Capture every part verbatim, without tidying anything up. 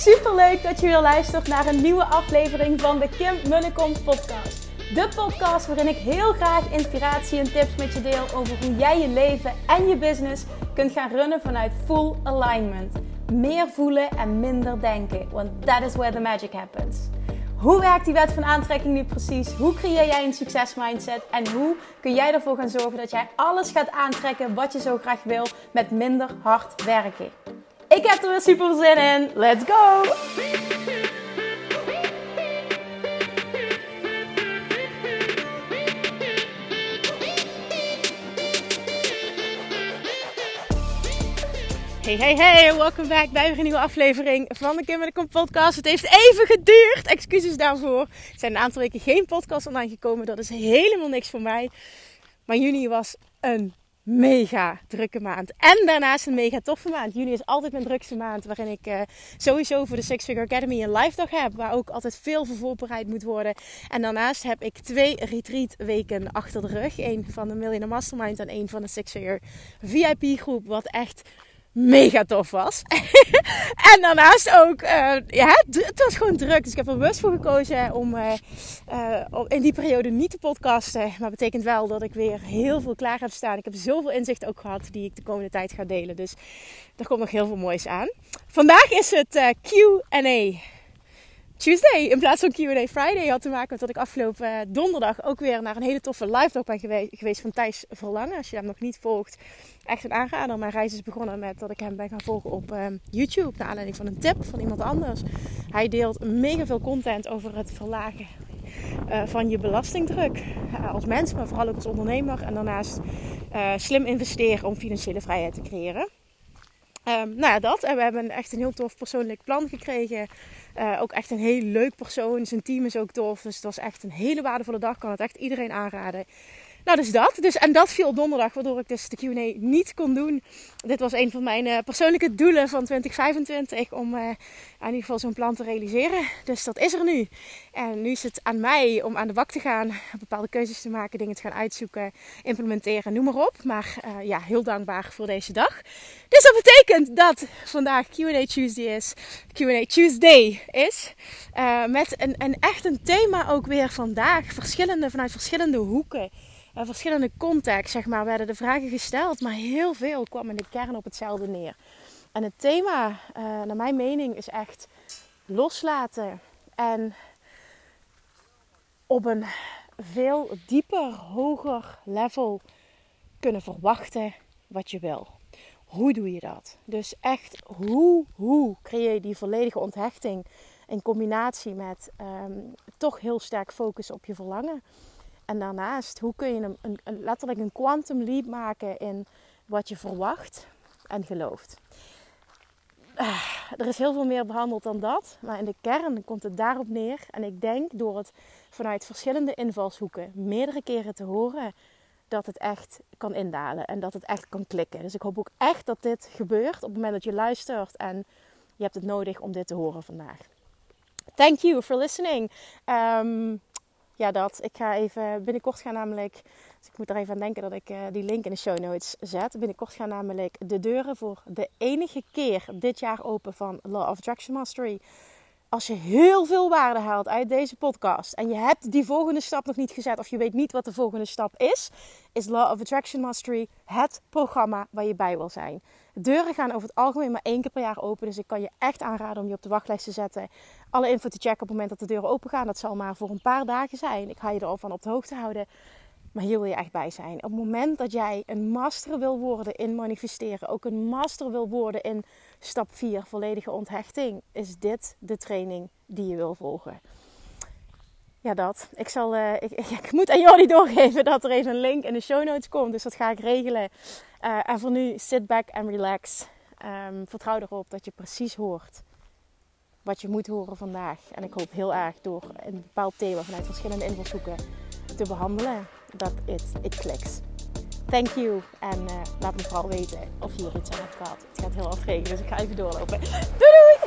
Super leuk dat je weer luistert naar een nieuwe aflevering van de Kim Munnekom podcast. De podcast waarin ik heel graag inspiratie en tips met je deel over hoe jij je leven en je business kunt gaan runnen vanuit full alignment. Meer voelen en minder denken, want that is where the magic happens. Hoe werkt die wet van aantrekking nu precies? Hoe creëer jij een succesmindset? En hoe kun jij ervoor gaan zorgen dat jij alles gaat aantrekken wat je zo graag wil met minder hard werken? Ik heb er weer super zin in. Let's go! Hey, hey, hey, welkom back bij weer een nieuwe aflevering van de Kim Munnekom podcast. Het heeft even geduurd, excuses daarvoor. Er zijn een aantal weken geen podcast online gekomen, dat is helemaal niks voor mij. Maar juni was een mega drukke maand. En daarnaast een mega toffe maand. Juni is altijd mijn drukste maand, waarin ik uh, sowieso voor de Six Figure Academy een live dag heb, waar ook altijd veel voor voorbereid moet worden. En daarnaast heb ik twee retreat weken achter de rug. Eén van de Millionaire Mastermind en één van de Six Figure V I P groep, wat echt mega tof was. En daarnaast ook, uh, ja, het was gewoon druk. Dus ik heb er bewust voor gekozen om uh, uh, in die periode niet te podcasten. Maar dat betekent wel dat ik weer heel veel klaar heb staan. Ik heb zoveel inzicht ook gehad die ik de komende tijd ga delen. Dus er komt nog heel veel moois aan. Vandaag is het uh, Q en A Tuesday in plaats van Q en A Friday. Had te maken met dat ik afgelopen uh, donderdag ook weer naar een hele toffe live dag ben gewe- geweest van Thijs Verlangen. Als je hem nog niet volgt, echt een aanrader. Mijn reis is begonnen met dat ik hem ben gaan volgen op uh, YouTube. Naar aanleiding van een tip van iemand anders. Hij deelt mega veel content over het verlagen uh, van je belastingdruk. Uh, als mens, maar vooral ook als ondernemer. En daarnaast uh, slim investeren om financiële vrijheid te creëren. Um, nou ja, dat. En we hebben echt een heel tof persoonlijk plan gekregen. Uh, ook echt een heel leuk persoon. Zijn team is ook tof. Dus het was echt een hele waardevolle dag. Ik kan het echt iedereen aanraden. Nou, dus dat. Dus, en dat viel donderdag, waardoor ik dus de Q en A niet kon doen. Dit was een van mijn uh, persoonlijke doelen van twintig vijfentwintig. Om uh, in ieder geval zo'n plan te realiseren. Dus dat is er nu. En nu is het aan mij om aan de bak te gaan. Bepaalde keuzes te maken, dingen te gaan uitzoeken, implementeren, noem maar op. Maar uh, ja, heel dankbaar voor deze dag. Dus dat betekent dat vandaag Q en A Tuesday is. Q en A Tuesday is. Uh, met een, een echt een thema ook weer vandaag. Verschillende, vanuit verschillende hoeken. Uh, verschillende contexten, zeg maar, werden de vragen gesteld. Maar heel veel kwam in de kern op hetzelfde neer. En het thema, uh, naar mijn mening, is echt loslaten. En op een veel dieper, hoger level kunnen verwachten wat je wil. Hoe doe je dat? Dus echt, hoe, hoe creëer je die volledige onthechting in combinatie met um, toch heel sterk focus op je verlangen. En daarnaast, hoe kun je een, een, een, letterlijk een quantum leap maken in wat je verwacht en gelooft. Uh, er is heel veel meer behandeld dan dat. Maar in de kern komt het daarop neer. En ik denk door het vanuit verschillende invalshoeken meerdere keren te horen, dat het echt kan indalen. En dat het echt kan klikken. Dus ik hoop ook echt dat dit gebeurt op het moment dat je luistert. En je hebt het nodig om dit te horen vandaag. Thank you for listening. Um, Ja, dat. Ik ga even binnenkort gaan namelijk, dus ik moet er even aan denken dat ik uh, die link in de show notes zet. Binnenkort gaan namelijk de deuren voor de enige keer dit jaar open van Law of Attraction Mastery. Als je heel veel waarde haalt uit deze podcast en je hebt die volgende stap nog niet gezet of je weet niet wat de volgende stap is, is Law of Attraction Mastery het programma waar je bij wil zijn. De deuren gaan over het algemeen maar één keer per jaar open, dus ik kan je echt aanraden om je op de wachtlijst te zetten. Alle info te checken op het moment dat de deuren open gaan. Dat zal maar voor een paar dagen zijn. Ik ga je er al van op de hoogte houden. Maar hier wil je echt bij zijn. Op het moment dat jij een master wil worden in manifesteren, ook een master wil worden in stap vier, volledige onthechting, is dit de training die je wil volgen. Ja, dat. Ik, zal, uh, ik, ik, ik moet aan Jordi doorgeven dat er even een link in de show notes komt. Dus dat ga ik regelen. Uh, en voor nu, sit back and relax. Um, vertrouw erop dat je precies hoort wat je moet horen vandaag. En ik hoop heel erg door een bepaald thema vanuit verschillende invalshoeken te behandelen, dat it, it klikt. Thank you. En uh, laat me vooral weten of je hier iets aan hebt gehad. Het gaat heel hard regenen, dus ik ga even doorlopen. Doei doei!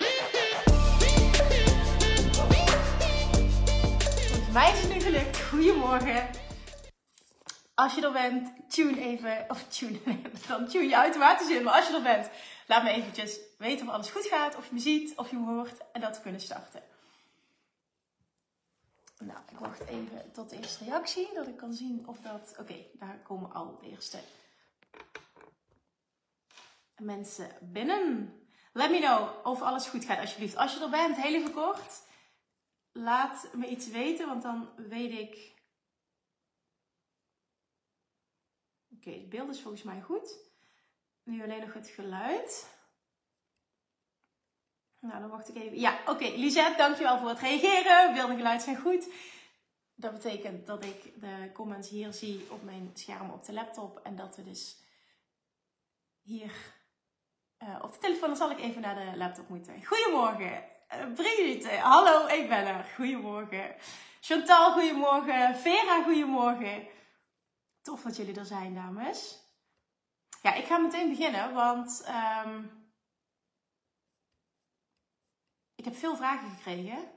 Mij is het nu gelukt. Goedemorgen. als je er bent, tune even, of tune, dan tune je automatisch in. Maar als je er bent, laat me eventjes weten of alles goed gaat, of je me ziet, of je me hoort. En dat we kunnen starten. Nou, ik wacht even tot de eerste reactie, dat ik kan zien of dat... Oké, okay, daar komen al de eerste mensen binnen. Let me know of alles goed gaat, alsjeblieft. Als je er bent, heel even kort, laat me iets weten, want dan weet ik... Oké, okay, het beeld is volgens mij goed. Nu alleen nog het geluid. Nou, dan wacht ik even. Ja, oké. Okay. Lisette, dankjewel voor het reageren. Beeld en geluid zijn goed. Dat betekent dat ik de comments hier zie op mijn scherm op de laptop. En dat we dus hier uh, op de telefoon, dan zal ik even naar de laptop moeten. Goedemorgen. Uh, Brigitte, hallo, ik ben er. Goedemorgen. Chantal, goedemorgen. Vera, goedemorgen. Tof dat jullie er zijn, dames. Ja, ik ga meteen beginnen, want um, ik heb veel vragen gekregen.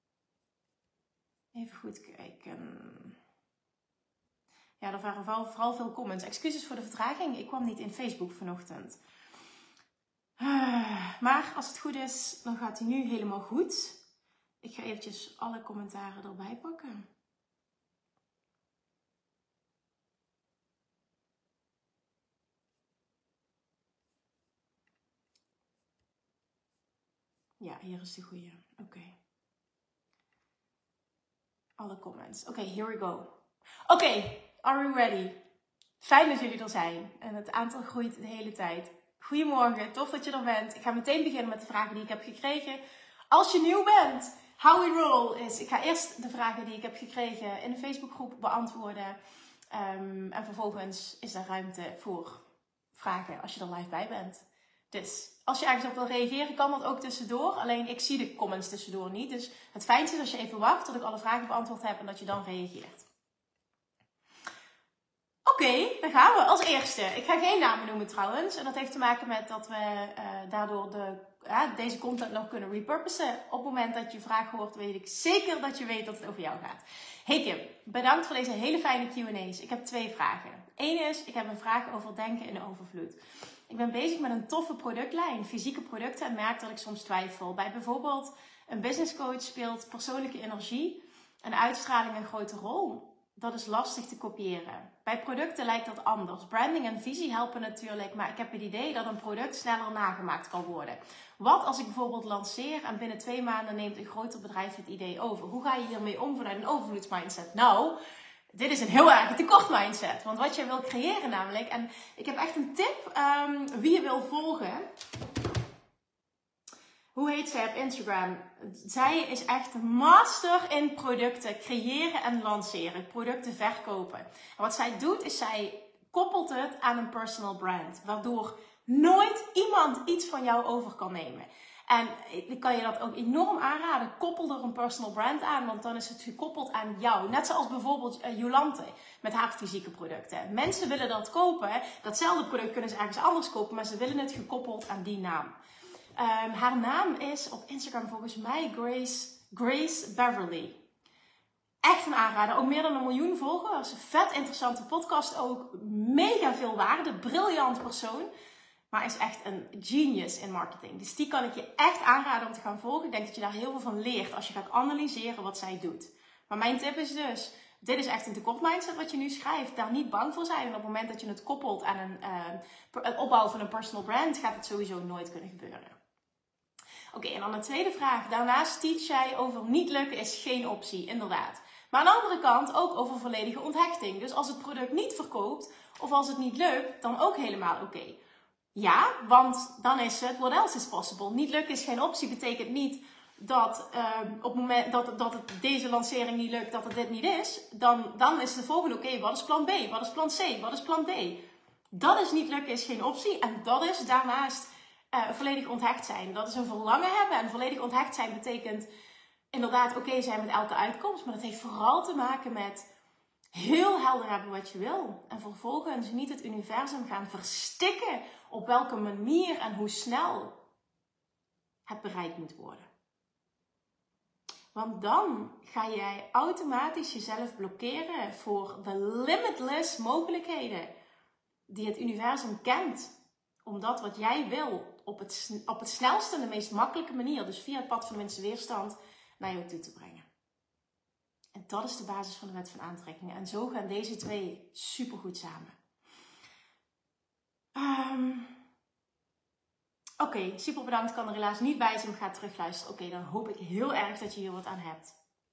Even goed kijken. Ja, er waren vooral, vooral veel comments. Excuses voor de vertraging. Ik kwam niet in Facebook vanochtend. Uh, maar als het goed is, dan gaat hij nu helemaal goed. Ik ga eventjes alle commentaren erbij pakken. Ja, hier is de goeie. Oké. Okay. Alle comments. Oké, okay, here we go. Oké, okay, are we ready? Fijn dat jullie er zijn. En het aantal groeit de hele tijd. Goedemorgen, tof dat je er bent. Ik ga meteen beginnen met de vragen die ik heb gekregen. Als je nieuw bent, how we roll is... Ik ga eerst de vragen die ik heb gekregen in de Facebookgroep beantwoorden. Um, en vervolgens is er ruimte voor vragen als je er live bij bent. Dus als je ergens op wil reageren, kan dat ook tussendoor. Alleen ik zie de comments tussendoor niet. Dus het fijnste is als je even wacht tot ik alle vragen beantwoord heb en dat je dan reageert. Oké, okay, dan gaan we als eerste. Ik ga geen namen noemen trouwens. En dat heeft te maken met dat we uh, daardoor de, uh, deze content nog kunnen repurposen. Op het moment dat je vraag hoort, weet ik zeker dat je weet dat het over jou gaat. Hey Kim, bedankt voor deze hele fijne Q en A's. Ik heb twee vragen. Eén is, ik heb een vraag over denken in overvloed. Ik ben bezig met een toffe productlijn, fysieke producten en merk dat ik soms twijfel. Bij bijvoorbeeld een business coach speelt persoonlijke energie en uitstraling een grote rol. Dat is lastig te kopiëren. Bij producten lijkt dat anders. Branding en visie helpen natuurlijk, maar ik heb het idee dat een product sneller nagemaakt kan worden. Wat als ik bijvoorbeeld lanceer en binnen twee maanden neemt een groter bedrijf het idee over? Hoe ga je hiermee om vanuit een overvloedsmindset? Nou, dit is een heel erg tekort mindset. Want wat jij wil creëren namelijk, en ik heb echt een tip um, wie je wil volgen. Hoe heet zij op Instagram? Zij is echt master in producten creëren en lanceren. Producten verkopen. En wat zij doet is zij koppelt het aan een personal brand. Waardoor nooit iemand iets van jou over kan nemen. En ik kan je dat ook enorm aanraden. Koppel er een personal brand aan, want dan is het gekoppeld aan jou. Net zoals bijvoorbeeld uh, Jolante met haar fysieke producten. Mensen willen dat kopen. Datzelfde product kunnen ze ergens anders kopen, maar ze willen het gekoppeld aan die naam. Um, haar naam is op Instagram volgens mij Grace, Grace Beverly. Echt een aanrader. Ook meer dan een miljoen volgers. Vet interessante podcast ook. Mega veel waarde. Briljant persoon. Maar is echt een genius in marketing. Dus die kan ik je echt aanraden om te gaan volgen. Ik denk dat je daar heel veel van leert als je gaat analyseren wat zij doet. Maar mijn tip is dus, dit is echt een tekort mindset wat je nu schrijft. Daar niet bang voor zijn. En op het moment dat je het koppelt aan een, uh, het opbouwen van een personal brand, gaat het sowieso nooit kunnen gebeuren. Oké, okay, en dan de tweede vraag. Daarnaast teach jij over niet lukken is geen optie, inderdaad. Maar aan de andere kant ook over volledige onthechting. Dus als het product niet verkoopt of als het niet lukt, dan ook helemaal oké. Okay. Ja, want dan is het what else is possible. Niet lukken is geen optie betekent niet dat uh, op het moment dat, dat het deze lancering niet lukt, dat het dit niet is. Dan, dan is de volgende oké, okay, wat is plan B? Wat is plan C? Wat is plan D? Dat is niet lukken is geen optie. En dat is daarnaast uh, volledig onthecht zijn. Dat is een verlangen hebben. En volledig onthecht zijn betekent inderdaad oké okay zijn met elke uitkomst. Maar dat heeft vooral te maken met heel helder hebben wat je wil. En vervolgens niet het universum gaan verstikken op welke manier en hoe snel het bereikt moet worden. Want dan ga jij automatisch jezelf blokkeren voor de limitless mogelijkheden die het universum kent. Om dat wat jij wil op het, op het snelste en de meest makkelijke manier, dus via het pad van minste weerstand, naar jou toe te brengen. En dat is de basis van de wet van aantrekking. En zo gaan deze twee supergoed samen. Um, Oké, okay, super bedankt. Ik kan er helaas niet bij zijn, maar ga terugluisteren. Oké, okay, dan hoop ik heel erg dat je hier wat aan hebt.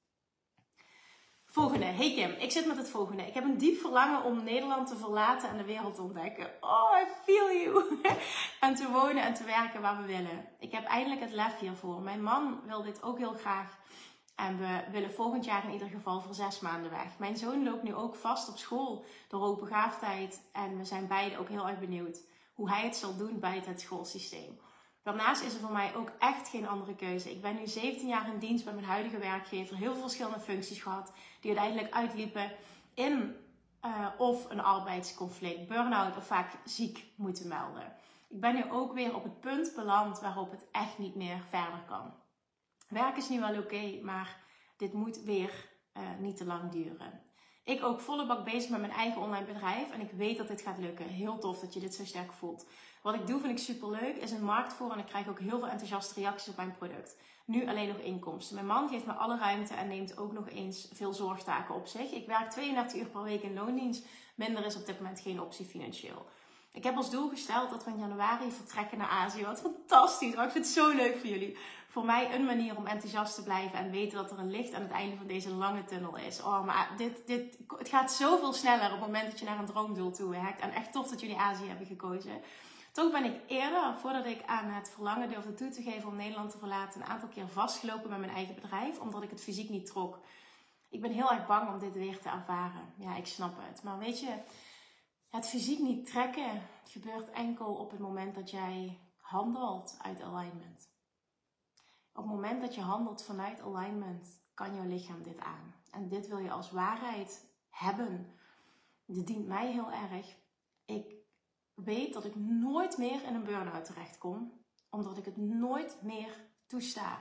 Volgende. Hey Kim, ik zit met het volgende. Ik heb een diep verlangen om Nederland te verlaten en de wereld te ontdekken. Oh, I feel you. En te wonen en te werken waar we willen. Ik heb eindelijk het lef hiervoor. Mijn man wil dit ook heel graag. En we willen volgend jaar in ieder geval voor zes maanden weg. Mijn zoon loopt nu ook vast op school door hoogbegaafdheid. En we zijn beiden ook heel erg benieuwd hoe hij het zal doen bij het schoolsysteem. Daarnaast is er voor mij ook echt geen andere keuze. Ik ben nu zeventien jaar in dienst bij mijn huidige werkgever. Heel veel verschillende functies gehad. Die uiteindelijk uitliepen in uh, of een arbeidsconflict, burn-out of vaak ziek moeten melden. Ik ben nu ook weer op het punt beland waarop het echt niet meer verder kan. Werk is nu wel oké, okay, maar dit moet weer uh, niet te lang duren. Ik ook volle bak bezig met mijn eigen online bedrijf en ik weet dat dit gaat lukken. Heel tof dat je dit zo sterk voelt. Wat ik doe vind ik superleuk, is een markt voor en ik krijg ook heel veel enthousiaste reacties op mijn product. Nu alleen nog inkomsten. Mijn man geeft me alle ruimte en neemt ook nog eens veel zorgtaken op zich. Ik werk tweeëndertig uur per week in loondienst. Minder is op dit moment geen optie financieel. Ik heb als doel gesteld dat we in januari vertrekken naar Azië. Wat fantastisch. Oh, ik vind het zo leuk voor jullie. Voor mij een manier om enthousiast te blijven en weten dat er een licht aan het einde van deze lange tunnel is. Oh, maar dit, dit, het gaat zoveel sneller op het moment dat je naar een droomdoel toe werkt. En echt tof dat jullie Azië hebben gekozen. Toch ben ik eerder, voordat ik aan het verlangen durfde toe te geven om Nederland te verlaten, een aantal keer vastgelopen met mijn eigen bedrijf, omdat ik het fysiek niet trok. Ik ben heel erg bang om dit weer te ervaren. Ja, ik snap het. Maar weet je, het fysiek niet trekken gebeurt enkel op het moment dat jij handelt uit alignment. Op het moment dat je handelt vanuit alignment, kan jouw lichaam dit aan. En dit wil je als waarheid hebben. Dit dient mij heel erg. Ik weet dat ik nooit meer in een burn-out terechtkom, omdat ik het nooit meer toesta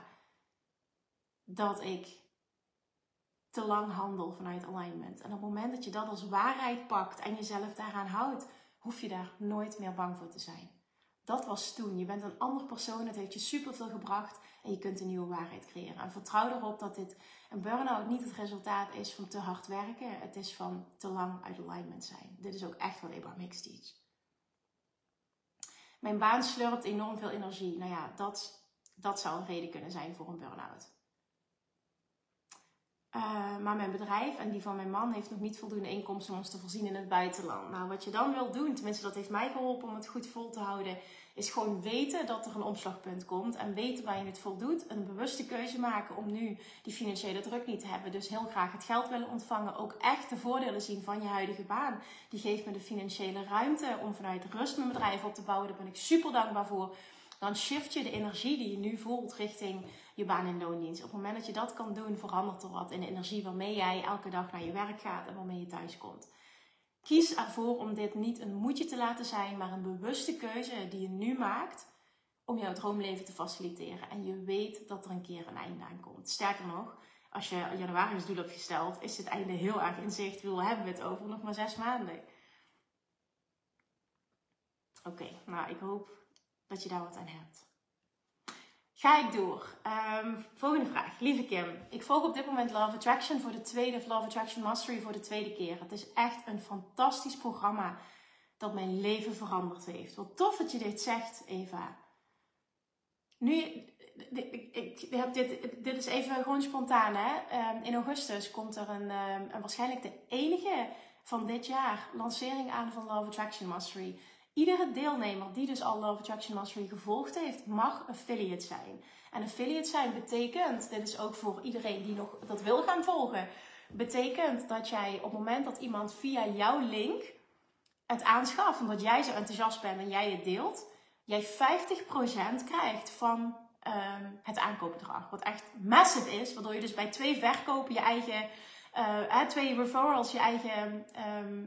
dat ik te lang handel vanuit alignment. En op het moment dat je dat als waarheid pakt en jezelf daaraan houdt, hoef je daar nooit meer bang voor te zijn. Dat was toen. Je bent een ander persoon, het heeft je superveel gebracht en je kunt een nieuwe waarheid creëren. En vertrouw erop dat dit een burn-out niet het resultaat is van te hard werken. Het is van te lang uit alignment zijn. Dit is ook echt wat Abraham Hicks teach. Mijn baan slurpt enorm veel energie. Nou ja, dat, dat zou een reden kunnen zijn voor een burn-out. Uh, maar mijn bedrijf en die van mijn man heeft nog niet voldoende inkomsten om ons te voorzien in het buitenland. Nou, wat je dan wilt doen, tenminste dat heeft mij geholpen om het goed vol te houden, is gewoon weten dat er een omslagpunt komt en weten waar je het voor doet. Een bewuste keuze maken om nu die financiële druk niet te hebben. Dus heel graag het geld willen ontvangen. Ook echt de voordelen zien van je huidige baan. Die geeft me de financiële ruimte om vanuit rust mijn bedrijf op te bouwen. Daar ben ik super dankbaar voor. Dan shift je de energie die je nu voelt richting je baan in loondienst. Op het moment dat je dat kan doen, verandert er wat in de energie waarmee jij elke dag naar je werk gaat en waarmee je thuis komt. Kies ervoor om dit niet een moetje te laten zijn, maar een bewuste keuze die je nu maakt om jouw droomleven te faciliteren. En je weet dat er een keer een einde aan komt. Sterker nog, als je januari als doel hebt gesteld, is dit einde heel erg in zicht. Hoe hebben we het over? Nog maar zes maanden. Oké, okay, nou ik hoop dat je daar wat aan hebt. Ga ik door. Um, volgende vraag. Lieve Kim, ik volg op dit moment Love Attraction voor de tweede, of Love Attraction Mastery voor de tweede keer. Het is echt een fantastisch programma dat mijn leven veranderd heeft. Wat tof dat je dit zegt, Eva. Nu, ik, ik heb dit, dit is even gewoon spontaan, hè. Um, in augustus komt er een, um, een waarschijnlijk de enige van dit jaar lancering aan van Love Attraction Mastery. Iedere deelnemer die dus al Love Attraction Mastery gevolgd heeft, mag affiliate zijn. En affiliate zijn betekent, dit is ook voor iedereen die nog dat wil gaan volgen, betekent dat jij op het moment dat iemand via jouw link het aanschaft, omdat jij zo enthousiast bent en jij het deelt, jij vijftig procent krijgt van um, het aankoopbedrag. Wat echt massive is, waardoor je dus bij twee verkopen je eigen, uh, twee referrals je eigen um,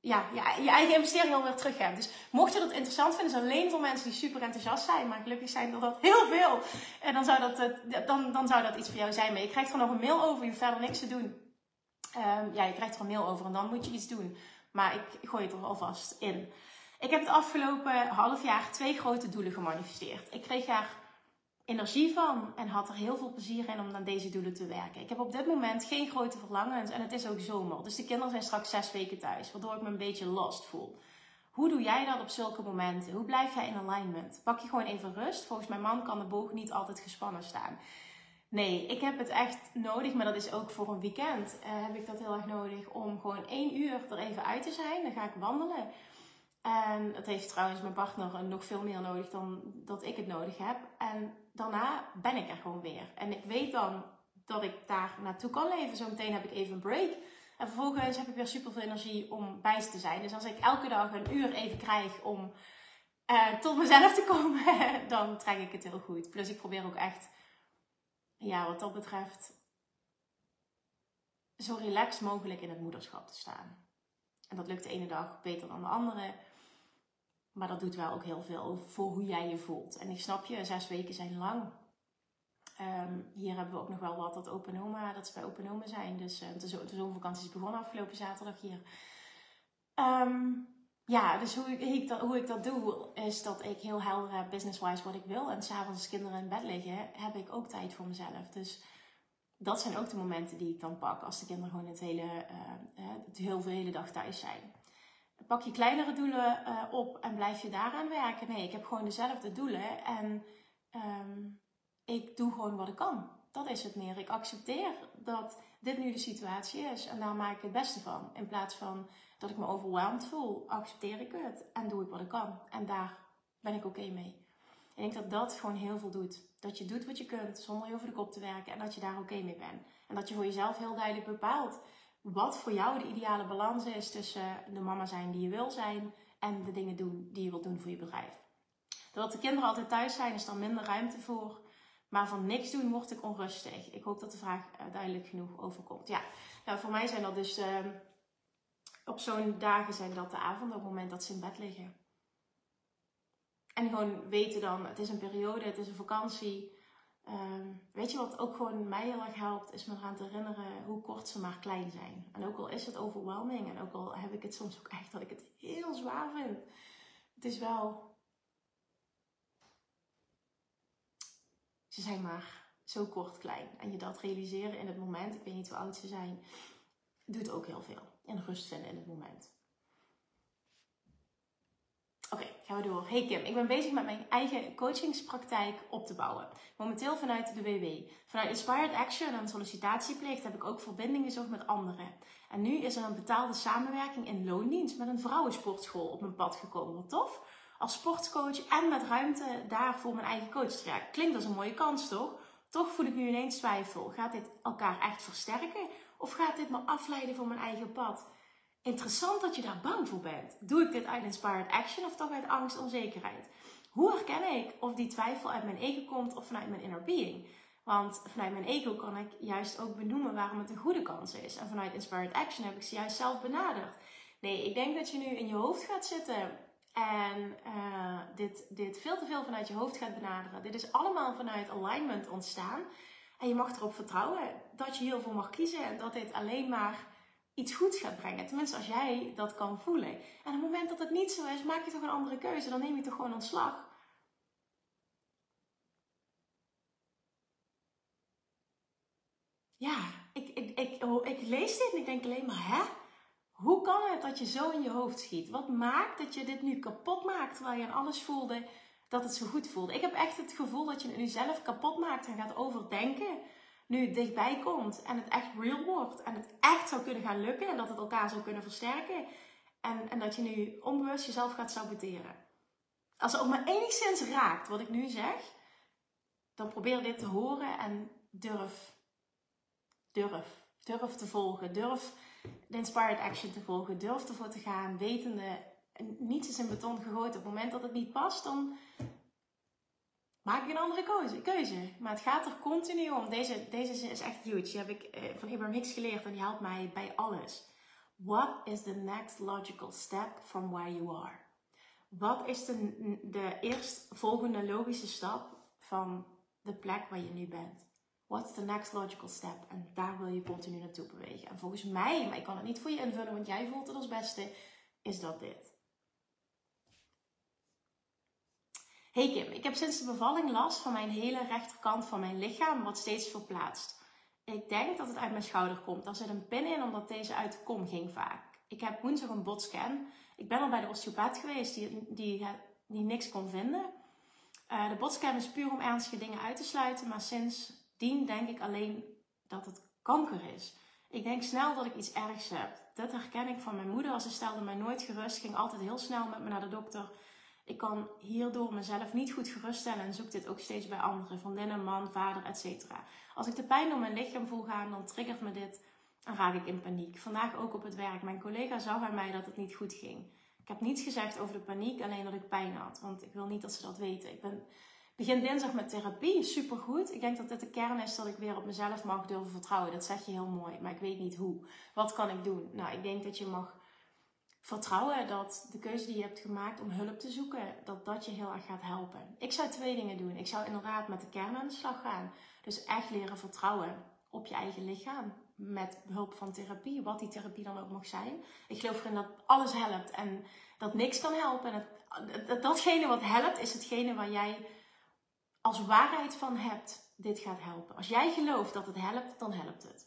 ja, ja, je eigen investering alweer terug hebt. Dus mocht je dat interessant vinden, is alleen voor mensen die super enthousiast zijn. Maar gelukkig zijn er dat heel veel. En dan zou dat, uh, dan, dan zou dat iets voor jou zijn. Maar je krijgt er nog een mail over. Je hoeft verder niks te doen. Um, ja, je krijgt er een mail over en dan moet je iets doen. Maar ik gooi het er alvast in. Ik heb het afgelopen half jaar twee grote doelen gemanifesteerd. Ik kreeg daar energie van en had er heel veel plezier in om aan deze doelen te werken. Ik heb op dit moment geen grote verlangens en het is ook zomer. Dus de kinderen zijn straks zes weken thuis, waardoor ik me een beetje lost voel. Hoe doe jij dat op zulke momenten? Hoe blijf jij in alignment? Pak je gewoon even rust. Volgens mijn man kan de boog niet altijd gespannen staan. Nee, ik heb het echt nodig, maar dat is ook voor een weekend. Uh, heb ik dat heel erg nodig om gewoon één uur er even uit te zijn. Dan ga ik wandelen. En dat heeft trouwens mijn partner nog veel meer nodig dan dat ik het nodig heb. En daarna ben ik er gewoon weer. En ik weet dan dat ik daar naartoe kan leven. Zometeen heb ik even een break. En vervolgens heb ik weer super veel energie om bij te zijn. Dus als ik elke dag een uur even krijg om uh, tot mezelf te komen, dan trek ik het heel goed. Plus ik probeer ook echt, ja, wat dat betreft, zo relaxed mogelijk in het moederschap te staan. En dat lukt de ene dag beter dan de andere. Maar dat doet wel ook heel veel voor hoe jij je voelt. En ik snap je, zes weken zijn lang. Um, hier hebben we ook nog wel wat dat Open Oma, dat ze bij Open Oma zijn. Dus uh, de, zo- de zomervakantie is begonnen afgelopen zaterdag hier. Um, ja, dus hoe ik, ik dat, hoe ik dat doe, is dat ik heel helder heb business-wise wat ik wil. En s'avonds als kinderen in bed liggen, heb ik ook tijd voor mezelf. Dus dat zijn ook de momenten die ik dan pak als de kinderen gewoon het hele, uh, uh, het heel veel hele dag thuis zijn. Pak je kleinere doelen uh, op en blijf je daaraan werken? Nee, ik heb gewoon dezelfde doelen en um, ik doe gewoon wat ik kan. Dat is het meer. Ik accepteer dat dit nu de situatie is en daar maak ik het beste van. In plaats van dat ik me overweldigd voel, accepteer ik het en doe ik wat ik kan. En daar ben ik oké okay mee. Ik denk dat dat gewoon heel veel doet. Dat je doet wat je kunt zonder heel voor de kop te werken en dat je daar oké okay mee bent. En dat je voor jezelf heel duidelijk bepaalt wat voor jou de ideale balans is tussen de mama zijn die je wil zijn en de dingen doen die je wilt doen voor je bedrijf. Doordat de kinderen altijd thuis zijn, is er minder ruimte voor. Maar van niks doen word ik onrustig. Ik hoop dat de vraag duidelijk genoeg overkomt. Ja, nou voor mij zijn dat dus uh, op zo'n dagen zijn dat de avonden op het moment dat ze in bed liggen. En gewoon weten dan, het is een periode, het is een vakantie. Um, weet je wat ook gewoon mij heel erg helpt, is me eraan te herinneren hoe kort ze maar klein zijn. En ook al is het overwhelming en ook al heb ik het soms ook echt dat ik het heel zwaar vind. Het is wel, ze zijn maar zo kort klein. En je dat realiseren in het moment, ik weet niet hoe oud ze zijn, doet ook heel veel. En rust vinden in het moment. Oké, okay, gaan we door. Hey Kim, ik ben bezig met mijn eigen coachingspraktijk op te bouwen. Momenteel vanuit de W W. Vanuit Inspired Action en sollicitatieplicht heb ik ook verbinding gezocht met anderen. En nu is er een betaalde samenwerking in loondienst met een vrouwensportschool op mijn pad gekomen. Wat tof. Als sportscoach en met ruimte daar voor mijn eigen coachtraject. Klinkt als een mooie kans, toch? Toch voel ik nu ineens twijfel. Gaat dit elkaar echt versterken? Of gaat dit me afleiden van mijn eigen pad? Interessant dat je daar bang voor bent. Doe ik dit uit Inspired Action of toch uit angst en onzekerheid? Hoe herken ik of die twijfel uit mijn ego komt of vanuit mijn inner being? Want vanuit mijn ego kan ik juist ook benoemen waarom het een goede kans is. En vanuit Inspired Action heb ik ze juist zelf benaderd. Nee, ik denk dat je nu in je hoofd gaat zitten en uh, dit, dit veel te veel vanuit je hoofd gaat benaderen. Dit is allemaal vanuit alignment ontstaan. En je mag erop vertrouwen dat je hiervoor mag kiezen en dat dit alleen maar iets goeds gaat brengen. Tenminste, als jij dat kan voelen. En op het moment dat het niet zo is, maak je toch een andere keuze. Dan neem je toch gewoon ontslag. Ja, ik, ik, ik, ik lees dit en ik denk alleen maar, hè? Hoe kan het dat je zo in je hoofd schiet? Wat maakt dat je dit nu kapot maakt, terwijl je aan alles voelde dat het zo goed voelde? Ik heb echt het gevoel dat je het nu zelf kapot maakt en gaat overdenken. Nu het dichtbij komt en het echt real wordt en het echt zou kunnen gaan lukken en dat het elkaar zou kunnen versterken en, en dat je nu onbewust jezelf gaat saboteren. Als het ook maar enigszins raakt wat ik nu zeg, dan probeer dit te horen en durf, durf, durf te volgen, durf de Inspired Action te volgen, durf ervoor te gaan, wetende, niets is in beton gegooid. Op het moment dat het niet past, dan maak ik een andere keuze, keuze. Maar het gaat er continu om. Deze, deze is echt huge. Die heb ik uh, van Abraham Hicks geleerd en die helpt mij bij alles. What is the next logical step from where you are? Wat is de, de eerstvolgende logische stap van de plek waar je nu bent? What's the next logical step? En daar wil je continu naartoe bewegen. En volgens mij, maar ik kan het niet voor je invullen, want jij voelt het als beste, is dat dit. Hey Kim, ik heb sinds de bevalling last van mijn hele rechterkant van mijn lichaam, wat steeds verplaatst. Ik denk dat het uit mijn schouder komt. Daar zit een pin in, omdat deze uit de kom ging vaak. Ik heb woensdag een botscan. Ik ben al bij de osteopaat geweest, die, die, die niks kon vinden. Uh, de botscan is puur om ernstige dingen uit te sluiten, maar sindsdien denk ik alleen dat het kanker is. Ik denk snel dat ik iets ergs heb. Dat herken ik van mijn moeder. Ze stelde mij nooit gerust, ging altijd heel snel met me naar de dokter. Ik kan hierdoor mezelf niet goed geruststellen en zoek dit ook steeds bij anderen. Vriendinnen, man, vader, et cetera. Als ik de pijn door mijn lichaam voel gaan, dan triggert me dit en raak ik in paniek. Vandaag ook op het werk. Mijn collega zag aan mij dat het niet goed ging. Ik heb niets gezegd over de paniek, alleen dat ik pijn had. Want ik wil niet dat ze dat weten. Ik ben, begin dinsdag met therapie, supergoed. Ik denk dat dit de kern is dat ik weer op mezelf mag durven vertrouwen. Dat zeg je heel mooi, maar ik weet niet hoe. Wat kan ik doen? Nou, ik denk dat je mag vertrouwen dat de keuze die je hebt gemaakt om hulp te zoeken, dat dat je heel erg gaat helpen. Ik zou twee dingen doen. Ik zou inderdaad met de kern aan de slag gaan. Dus echt leren vertrouwen op je eigen lichaam. Met behulp van therapie, wat die therapie dan ook mag zijn. Ik geloof erin dat alles helpt en dat niks kan helpen. En het, dat, datgene wat helpt, is hetgene waar jij als waarheid van hebt, dit gaat helpen. Als jij gelooft dat het helpt, dan helpt het.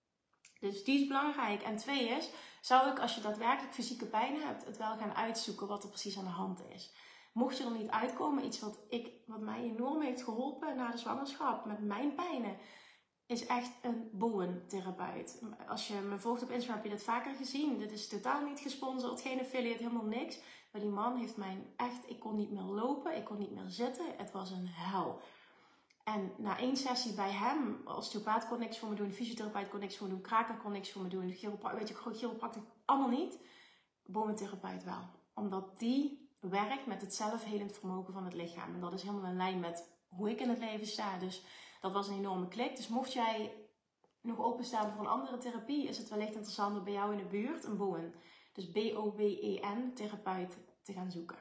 Dus die is belangrijk. En twee is, zou ik als je daadwerkelijk fysieke pijn hebt, het wel gaan uitzoeken wat er precies aan de hand is. Mocht je er niet uitkomen, iets wat, ik, wat mij enorm heeft geholpen na de zwangerschap met mijn pijnen, is echt een bowentherapeut. Als je me volgt op Instagram heb je dit vaker gezien. Dit is totaal niet gesponsord, geen affiliate, helemaal niks. Maar die man heeft mij echt, ik kon niet meer lopen, ik kon niet meer zitten. Het was een hel. En na één sessie bij hem, osteopaat kon niks voor me doen, fysiotherapeut kon niks voor me doen, kraker kon niks voor me doen, chiropra- weet je, chiropractor allemaal niet. Bowentherapeut wel. Omdat die werkt met het zelfhelend vermogen van het lichaam. En dat is helemaal in lijn met hoe ik in het leven sta. Dus dat was een enorme klik. Dus mocht jij nog openstaan voor een andere therapie, is het wellicht interessant om bij jou in de buurt een bowen, dus B O W E N, therapeut te gaan zoeken.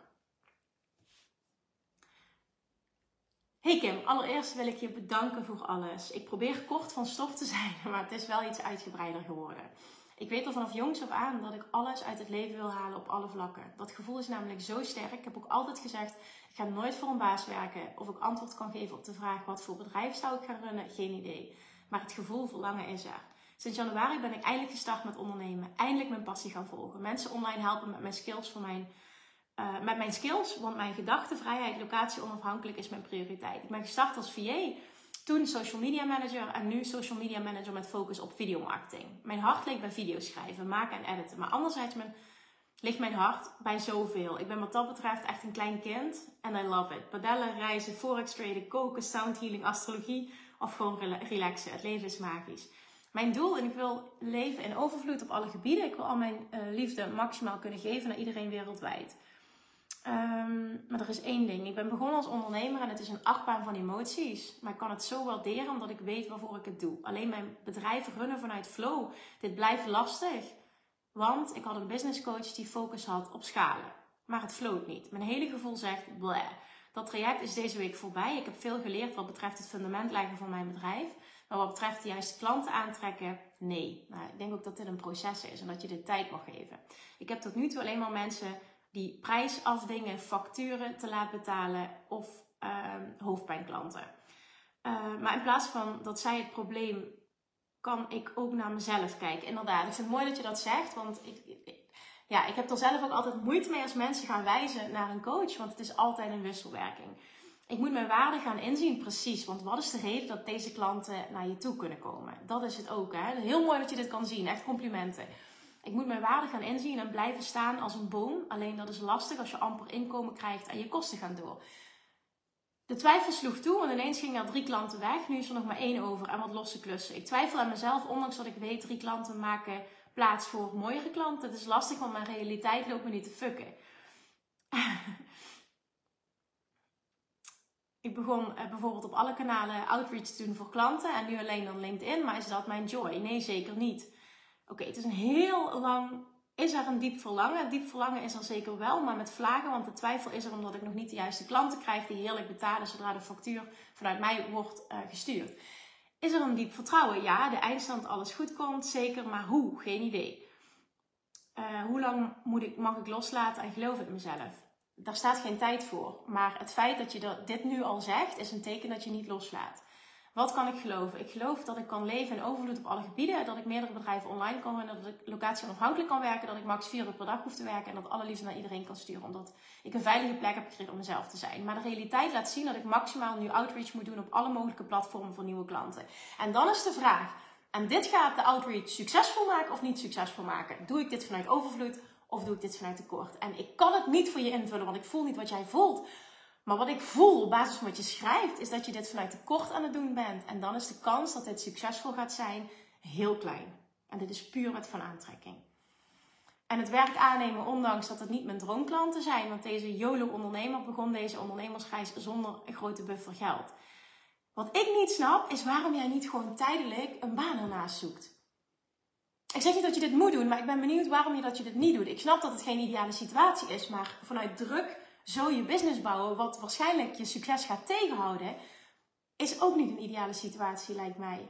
Hey Kim, allereerst wil ik je bedanken voor alles. Ik probeer kort van stof te zijn, maar het is wel iets uitgebreider geworden. Ik weet al vanaf jongs af aan dat ik alles uit het leven wil halen op alle vlakken. Dat gevoel is namelijk zo sterk. Ik heb ook altijd gezegd, ik ga nooit voor een baas werken. Of ik antwoord kan geven op de vraag, wat voor bedrijf zou ik gaan runnen? Geen idee. Maar het gevoel verlangen is er. Sinds januari ben ik eindelijk gestart met ondernemen. Eindelijk mijn passie gaan volgen. Mensen online helpen met mijn skills voor mijn... Uh, met mijn skills, want mijn gedachtenvrijheid, locatie onafhankelijk is mijn prioriteit. Ik ben gestart als V A, toen social media manager en nu social media manager met focus op videomarketing. Mijn hart ligt bij video's schrijven, maken en editen. Maar anderzijds mijn, ligt mijn hart bij zoveel. Ik ben wat dat betreft echt een klein kind en I love it. Padellen, reizen, forex traden, koken, sound healing, astrologie of gewoon relaxen. Het leven is magisch. Mijn doel, en ik wil leven in overvloed op alle gebieden. Ik wil al mijn uh, liefde maximaal kunnen geven naar iedereen wereldwijd. Um, maar er is één ding. Ik ben begonnen als ondernemer en het is een achtbaan van emoties. Maar ik kan het zo waarderen omdat ik weet waarvoor ik het doe. Alleen mijn bedrijf runnen vanuit flow. Dit blijft lastig. Want ik had een business coach die focus had op schalen. Maar het floot niet. Mijn hele gevoel zegt bleh. Dat traject is deze week voorbij. Ik heb veel geleerd wat betreft het fundament leggen van mijn bedrijf. Maar wat betreft de juiste klanten aantrekken, nee. Nou, ik denk ook dat dit een proces is en dat je dit tijd mag geven. Ik heb tot nu toe alleen maar mensen die prijs afdingen, facturen te laten betalen of uh, hoofdpijnklanten. Uh, maar in plaats van dat zij het probleem, kan ik ook naar mezelf kijken. Inderdaad, ik vind het mooi dat je dat zegt, want ik, ik, ja, ik heb er zelf ook altijd moeite mee als mensen gaan wijzen naar een coach, want het is altijd een wisselwerking. Ik moet mijn waarde gaan inzien, precies, want wat is de reden dat deze klanten naar je toe kunnen komen? Dat is het ook, hè? Heel mooi dat je dit kan zien, echt complimenten. Ik moet mijn waarde gaan inzien en blijven staan als een boom. Alleen dat is lastig als je amper inkomen krijgt en je kosten gaan door. De twijfel sloeg toe en ineens gingen er drie klanten weg. Nu is er nog maar één over en wat losse klussen. Ik twijfel aan mezelf, ondanks dat ik weet, drie klanten maken plaats voor mooiere klanten. Het is lastig, want mijn realiteit loopt me niet te fucken. Ik begon eh, bijvoorbeeld op alle kanalen outreach te doen voor klanten en nu alleen dan LinkedIn. Maar is dat mijn joy? Nee, zeker niet. Oké, het is een heel lang... Is er een diep verlangen? Diep verlangen is er zeker wel, maar met vlagen. Want de twijfel is er omdat ik nog niet de juiste klanten krijg die heerlijk betalen zodra de factuur vanuit mij wordt uh, gestuurd. Is er een diep vertrouwen? Ja, de eindstand alles goed komt, zeker. Maar hoe? Geen idee. Uh, hoe lang moet ik, mag ik loslaten en geloven in mezelf? Daar staat geen tijd voor. Maar het feit dat je dat, dit nu al zegt, is een teken dat je niet loslaat. Wat kan ik geloven? Ik geloof dat ik kan leven in overvloed op alle gebieden. Dat ik meerdere bedrijven online kan runnen. Dat ik locatie onafhankelijk kan werken. Dat ik max vier uur per dag hoef te werken. En dat alle liefde naar iedereen kan sturen. Omdat ik een veilige plek heb gekregen om mezelf te zijn. Maar de realiteit laat zien dat ik maximaal nu outreach moet doen op alle mogelijke platformen voor nieuwe klanten. En dan is de vraag. En dit gaat de outreach succesvol maken of niet succesvol maken? Doe ik dit vanuit overvloed of doe ik dit vanuit tekort? En ik kan het niet voor je invullen, want ik voel niet wat jij voelt. Maar wat ik voel op basis van wat je schrijft, is dat je dit vanuit tekort aan het doen bent. En dan is de kans dat dit succesvol gaat zijn heel klein. En dit is puur wet van aantrekking. En het werk aannemen, ondanks dat het niet mijn droomklanten zijn. Want deze YOLO-ondernemer begon deze ondernemersreis zonder een grote buffer geld. Wat ik niet snap, is waarom jij niet gewoon tijdelijk een baan ernaast zoekt. Ik zeg niet dat je dit moet doen, maar ik ben benieuwd waarom je dat je dit niet doet. Ik snap dat het geen ideale situatie is, maar vanuit druk zo je business bouwen, wat waarschijnlijk je succes gaat tegenhouden, is ook niet een ideale situatie, lijkt mij.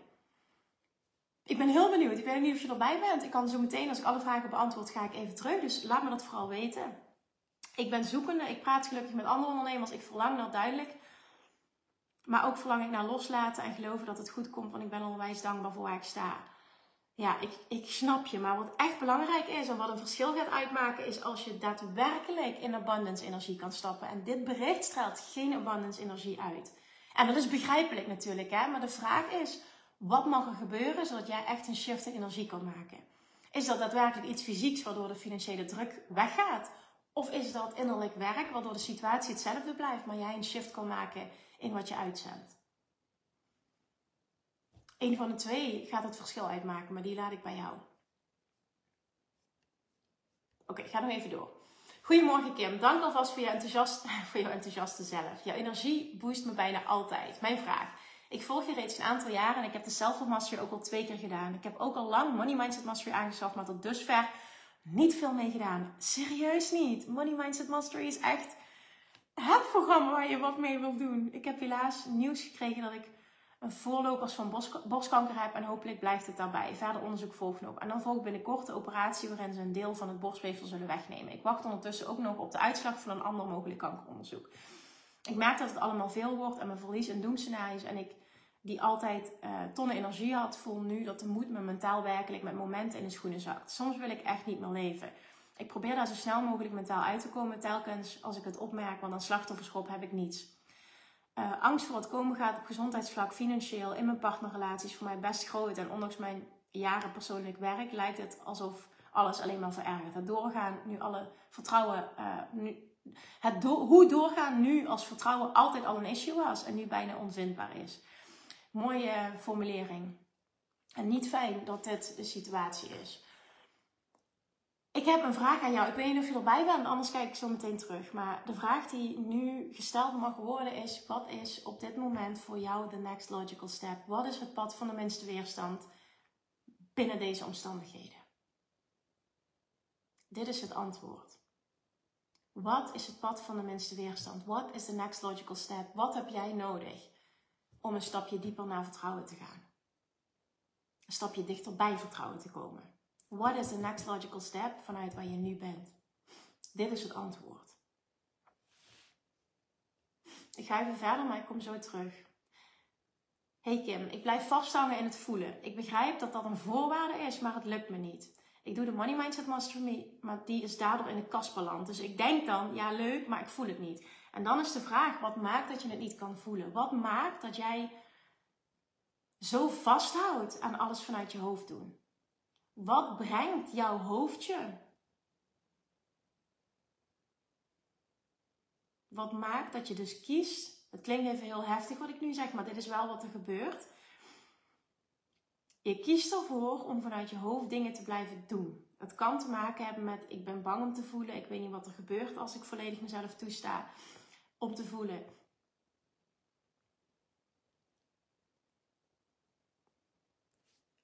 Ik ben heel benieuwd. Ik weet niet of je erbij bent. Ik kan zo meteen, als ik alle vragen beantwoord, ga ik even terug. Dus laat me dat vooral weten. Ik ben zoekende. Ik praat gelukkig met andere ondernemers. Ik verlang naar duidelijk. Maar ook verlang ik naar loslaten en geloven dat het goed komt. Want ik ben onwijs dankbaar voor waar ik sta. Ja, ik, ik snap je. Maar wat echt belangrijk is en wat een verschil gaat uitmaken, is als je daadwerkelijk in abundance energie kan stappen. En dit bericht straalt geen abundance energie uit. En dat is begrijpelijk natuurlijk, hè. Maar de vraag is, wat mag er gebeuren zodat jij echt een shift in energie kan maken? Is dat daadwerkelijk iets fysieks waardoor de financiële druk weggaat? Of is dat innerlijk werk waardoor de situatie hetzelfde blijft, maar jij een shift kan maken in wat je uitzendt? Eén van de twee gaat het verschil uitmaken, maar die laat ik bij jou. Oké, okay, ga nog even door. Goedemorgen Kim, dank alvast voor, je enthousiast, voor jouw enthousiaste zelf. Jouw energie boost me bijna altijd. Mijn vraag. Ik volg je reeds een aantal jaren en ik heb de Self Love Mastery ook al twee keer gedaan. Ik heb ook al lang Money Mindset Mastery aangeschaft, maar tot dusver niet veel mee gedaan. Serieus niet. Money Mindset Mastery is echt het programma waar je wat mee wilt doen. Ik heb helaas nieuws gekregen dat ik een voorlopers van borstkanker heb en hopelijk blijft het daarbij. Verder onderzoek volgt nog. En dan volgt binnenkort de operatie waarin ze een deel van het borstweefsel zullen wegnemen. Ik wacht ondertussen ook nog op de uitslag van een ander mogelijk kankeronderzoek. Ik merk dat het allemaal veel wordt en mijn verlies- en doemscenario's en ik die altijd uh, tonnen energie had, voel nu dat de moed me mentaal werkelijk met momenten in de schoenen zakt. Soms wil ik echt niet meer leven. Ik probeer daar zo snel mogelijk mentaal uit te komen, telkens als ik het opmerk, want een slachtofferschap heb ik niets. Uh, angst voor wat komen gaat op gezondheidsvlak, financieel, in mijn partnerrelaties voor mij best groot. En ondanks mijn jaren persoonlijk werk lijkt het alsof alles alleen maar verergert. Het doorgaan, nu alle vertrouwen, uh, nu, het do- hoe doorgaan nu als vertrouwen altijd al een issue was en nu bijna onvindbaar is. Mooie formulering. En niet fijn dat dit de situatie is. Ik heb een vraag aan jou. Ik weet niet of je erbij bent, anders kijk ik zo meteen terug. Maar de vraag die nu gesteld mag worden is: wat is op dit moment voor jou de next logical step? Wat is het pad van de minste weerstand binnen deze omstandigheden? Dit is het antwoord. Wat is het pad van de minste weerstand? What is the next logical step? Wat heb jij nodig om een stapje dieper naar vertrouwen te gaan? Een stapje dichter bij vertrouwen te komen. What is the next logical step vanuit waar je nu bent? Dit is het antwoord. Ik ga even verder, maar ik kom zo terug. Hey Kim, ik blijf vasthangen in het voelen. Ik begrijp dat dat een voorwaarde is, maar het lukt me niet. Ik doe de Money Mindset Mastery, maar die is daardoor in de kast beland. Dus ik denk dan, ja leuk, maar ik voel het niet. En dan is de vraag, wat maakt dat je het niet kan voelen? Wat maakt dat jij zo vasthoudt aan alles vanuit je hoofd doen? Wat brengt jouw hoofdje? Wat maakt dat je dus kiest? Het klinkt even heel heftig wat ik nu zeg, maar dit is wel wat er gebeurt. Je kiest ervoor om vanuit je hoofd dingen te blijven doen. Het kan te maken hebben met ik ben bang om te voelen. Ik weet niet wat er gebeurt als ik volledig mezelf toesta om te voelen.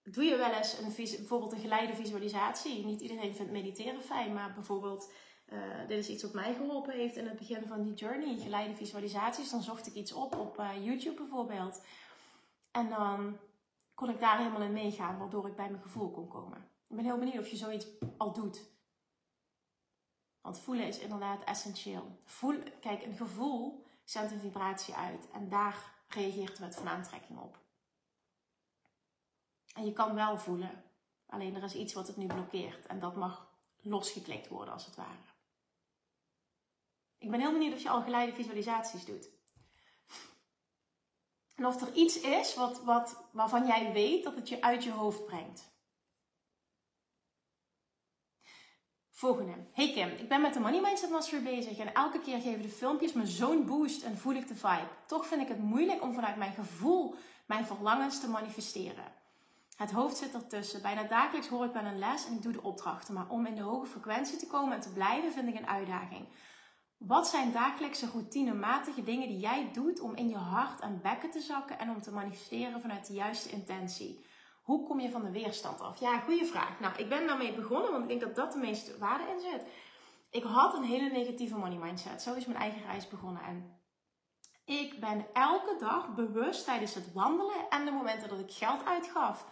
doe je wel eens een, bijvoorbeeld een geleide visualisatie. Niet iedereen vindt mediteren fijn, maar bijvoorbeeld, uh, dit is iets wat mij geholpen heeft in het begin van die journey. Geleide visualisaties, dan zocht ik iets op op uh, YouTube bijvoorbeeld. En dan kon ik daar helemaal in meegaan, waardoor ik bij mijn gevoel kon komen. Ik ben heel benieuwd of je zoiets al doet. Want voelen is inderdaad essentieel. Voel, kijk, een gevoel zendt een vibratie uit. En daar reageert de wet van aantrekking op. En je kan wel voelen. Alleen er is iets wat het nu blokkeert. En dat mag losgeklikt worden als het ware. Ik ben heel benieuwd of je al geleide visualisaties doet. En of er iets is wat, wat, waarvan jij weet dat het je uit je hoofd brengt. Volgende. Hey Kim, ik ben met de Money Mindset Mastery bezig en elke keer geven de filmpjes me zo'n boost en voel ik de vibe. Toch vind ik het moeilijk om vanuit mijn gevoel mijn verlangens te manifesteren. Het hoofd zit ertussen. Bijna dagelijks hoor ik wel een les en ik doe de opdrachten. Maar om in de hoge frequentie te komen en te blijven vind ik een uitdaging. Wat zijn dagelijkse routinematige dingen die jij doet om in je hart en bekken te zakken en om te manifesteren vanuit de juiste intentie? Hoe kom je van de weerstand af? Ja, goede vraag. Nou, ik ben daarmee begonnen, want ik denk dat dat de meeste waarde in zit. Ik had een hele negatieve money mindset. Zo is mijn eigen reis begonnen. En ik ben elke dag bewust tijdens het wandelen en de momenten dat ik geld uitgaf,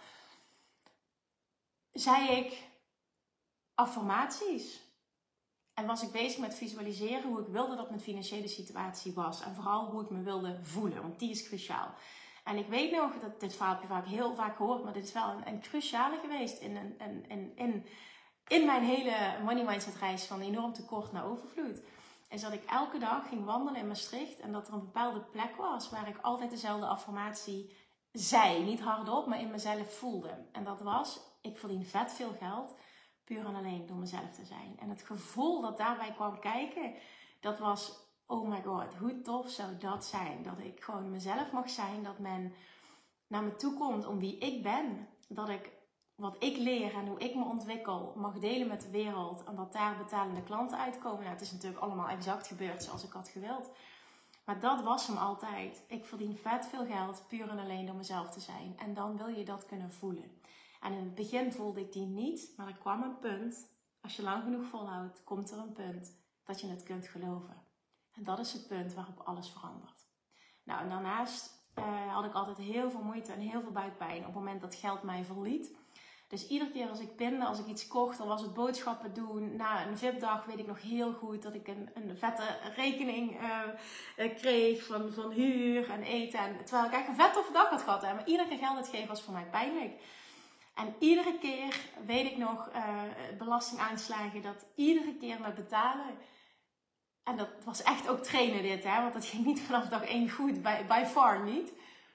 zei ik affirmaties. En was ik bezig met visualiseren hoe ik wilde dat mijn financiële situatie was. En vooral hoe ik me wilde voelen, want die is cruciaal. En ik weet nog, dat dit verhaal heb je vaak heel vaak gehoord, maar dit is wel een, een cruciale geweest in, een, in, in, in, in mijn hele money mindset reis van enorm tekort naar overvloed. Is dat ik elke dag ging wandelen in Maastricht en dat er een bepaalde plek was waar ik altijd dezelfde affirmatie zei. Niet hardop, maar in mezelf voelde. En dat was, ik verdien vet veel geld, puur en alleen door mezelf te zijn. En het gevoel dat daarbij kwam kijken, dat was, oh my god, hoe tof zou dat zijn. Dat ik gewoon mezelf mag zijn, dat men naar me toe komt om wie ik ben. Dat ik wat ik leer en hoe ik me ontwikkel mag delen met de wereld. En dat daar betalende klanten uitkomen. Nou, het is natuurlijk allemaal exact gebeurd zoals ik had gewild. Maar dat was hem altijd. Ik verdien vet veel geld, puur en alleen door mezelf te zijn. En dan wil je dat kunnen voelen. En in het begin voelde ik die niet, maar er kwam een punt. Als je lang genoeg volhoudt, komt er een punt dat je het kunt geloven. En dat is het punt waarop alles verandert. Nou, en daarnaast uh, had ik altijd heel veel moeite en heel veel buikpijn op het moment dat geld mij verliet. Dus iedere keer als ik pinde, als ik iets kocht, dan was het boodschappen doen. Na een V I P-dag weet ik nog heel goed dat ik een, een vette rekening uh, uh, kreeg van, van huur en eten. En, terwijl ik echt een vette dag had gehad. Hè. Maar iedere keer geld uitgeven was voor mij pijnlijk. En iedere keer weet ik nog uh, belastingaanslagen dat iedere keer met betalen. En dat was echt ook trainen dit, hè? Want dat ging niet vanaf dag één goed, by, by far niet.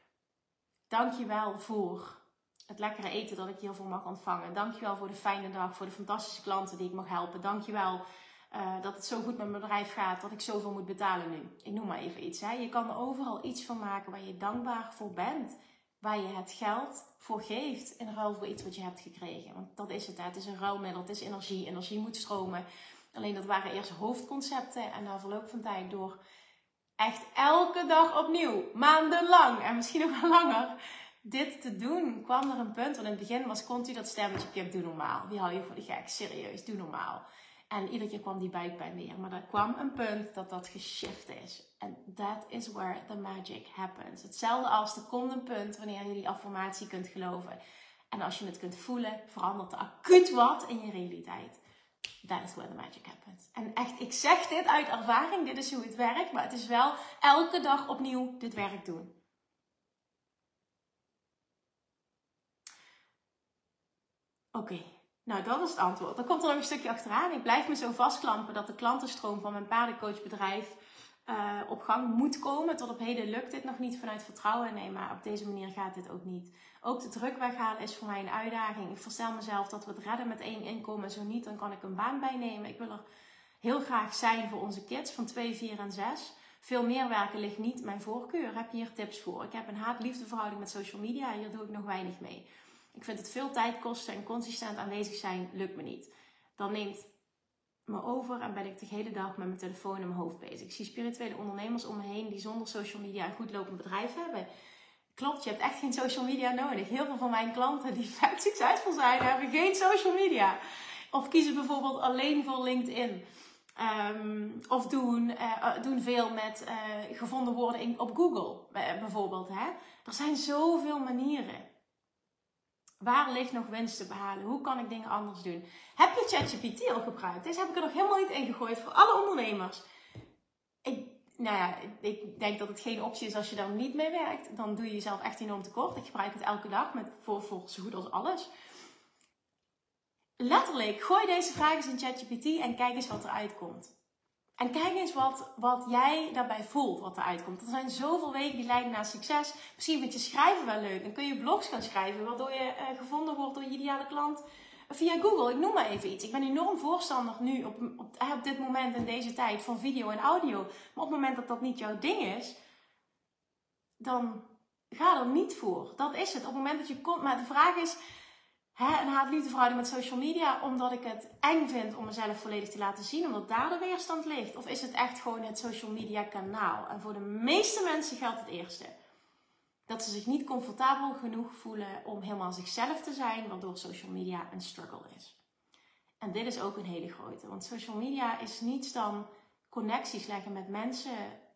Dankjewel voor het lekkere eten dat ik hiervoor mag ontvangen. Dankjewel voor de fijne dag, voor de fantastische klanten die ik mag helpen. Dankjewel uh, dat het zo goed met mijn bedrijf gaat, dat ik zoveel moet betalen nu. Ik noem maar even iets, hè? Je kan er overal iets van maken waar je dankbaar voor bent. Waar je het geld voor geeft in ruil voor iets wat je hebt gekregen. Want dat is het, hè? Het is een ruilmiddel, het is energie. Energie moet stromen. Alleen dat waren eerst hoofdconcepten. En na verloop van tijd door echt elke dag opnieuw, maandenlang en misschien ook wel langer, dit te doen, kwam er een punt. Want in het begin was continu dat stemmetje, Kim, doe normaal. Wie hou je voor de gek? Serieus, doe normaal. En iedere keer kwam die buikpijn weer. Maar er kwam een punt dat dat geshift is. En that is where the magic happens. Hetzelfde als er komt een punt wanneer je die affirmatie kunt geloven. En als je het kunt voelen, verandert er acuut wat in je realiteit. That is where the magic happens. En echt, ik zeg dit uit ervaring. Dit is hoe het werkt. Maar het is wel elke dag opnieuw dit werk doen. Oké. Okay. Nou, dat is het antwoord. Dan komt er nog een stukje achteraan. Ik blijf me zo vastklampen dat de klantenstroom van mijn paardencoachbedrijf uh, op gang moet komen. Tot op heden lukt dit nog niet vanuit vertrouwen. Nee, maar op deze manier gaat dit ook niet. Ook de druk weghalen is voor mij een uitdaging. Ik verstel mezelf dat we het redden met één inkomen. Zo niet, dan kan ik een baan bijnemen. Ik wil er heel graag zijn voor onze kids van twee, vier en zes. Veel meer werken ligt niet mijn voorkeur. Heb je hier tips voor? Ik heb een haat-liefde verhouding met social media. Hier doe ik nog weinig mee. Ik vind het veel tijd kosten en consistent aanwezig zijn lukt me niet. Dan neemt me over en ben ik de hele dag met mijn telefoon in mijn hoofd bezig. Ik zie spirituele ondernemers om me heen die zonder social media een goed lopend bedrijf hebben. klopt, je hebt echt geen social media nodig. Heel veel van mijn klanten die vet succesvol zijn, hebben geen social media. Of kiezen bijvoorbeeld alleen voor LinkedIn. Um, of doen, uh, doen veel met uh, gevonden worden in, op Google uh, bijvoorbeeld. Hè? Er zijn zoveel manieren. Waar ligt nog winst te behalen? Hoe kan ik dingen anders doen? Heb je ChatGPT al gebruikt? Deze heb ik er nog helemaal niet in gegooid voor alle ondernemers. Ik, nou ja, ik denk dat het geen optie is als je daar niet mee werkt. Dan doe je jezelf echt enorm tekort. Ik gebruik het elke dag met, voor, voor zo goed als alles. Letterlijk, gooi deze vragen eens in ChatGPT en kijk eens wat eruit komt. En kijk eens wat, wat jij daarbij voelt, wat eruit komt. Er zijn zoveel wegen die leiden naar succes. Misschien vind je schrijven wel leuk. Dan kun je blogs gaan schrijven, waardoor je uh, gevonden wordt door je ideale klant via Google. Ik noem maar even iets. Ik ben enorm voorstander nu op, op, op dit moment in deze tijd van video en audio. Maar op het moment dat dat niet jouw ding is, dan ga er niet voor. Dat is het. Op het moment dat je komt. Maar de vraag is, hè, een haat-liefde-verhouding met social media, omdat ik het eng vind om mezelf volledig te laten zien, omdat daar de weerstand ligt? Of is het echt gewoon het social media kanaal? En voor de meeste mensen geldt het eerste. Dat ze zich niet comfortabel genoeg voelen om helemaal zichzelf te zijn, waardoor social media een struggle is. En dit is ook een hele grote. Want social media is niets dan connecties leggen met mensen.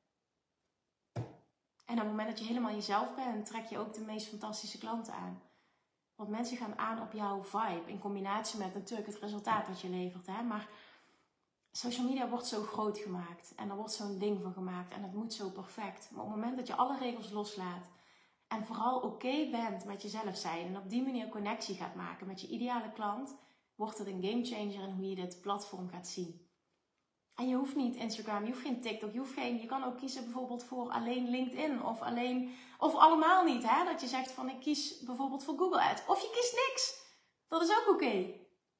En op het moment dat je helemaal jezelf bent, trek je ook de meest fantastische klanten aan. Want mensen gaan aan op jouw vibe. In combinatie met natuurlijk het resultaat dat je levert. Hè? Maar social media wordt zo groot gemaakt. En er wordt zo'n ding van gemaakt. En het moet zo perfect. Maar op het moment dat je alle regels loslaat. En vooral oké bent met jezelf zijn. En op die manier connectie gaat maken met je ideale klant. Wordt het een gamechanger in hoe je dit platform gaat zien. En je hoeft niet Instagram, je hoeft geen TikTok, je hoeft geen... Je kan ook kiezen bijvoorbeeld voor alleen LinkedIn of alleen... Of allemaal niet, hè. Dat je zegt van ik kies bijvoorbeeld voor Google Ads. Of je kiest niks. Dat is ook oké. Okay.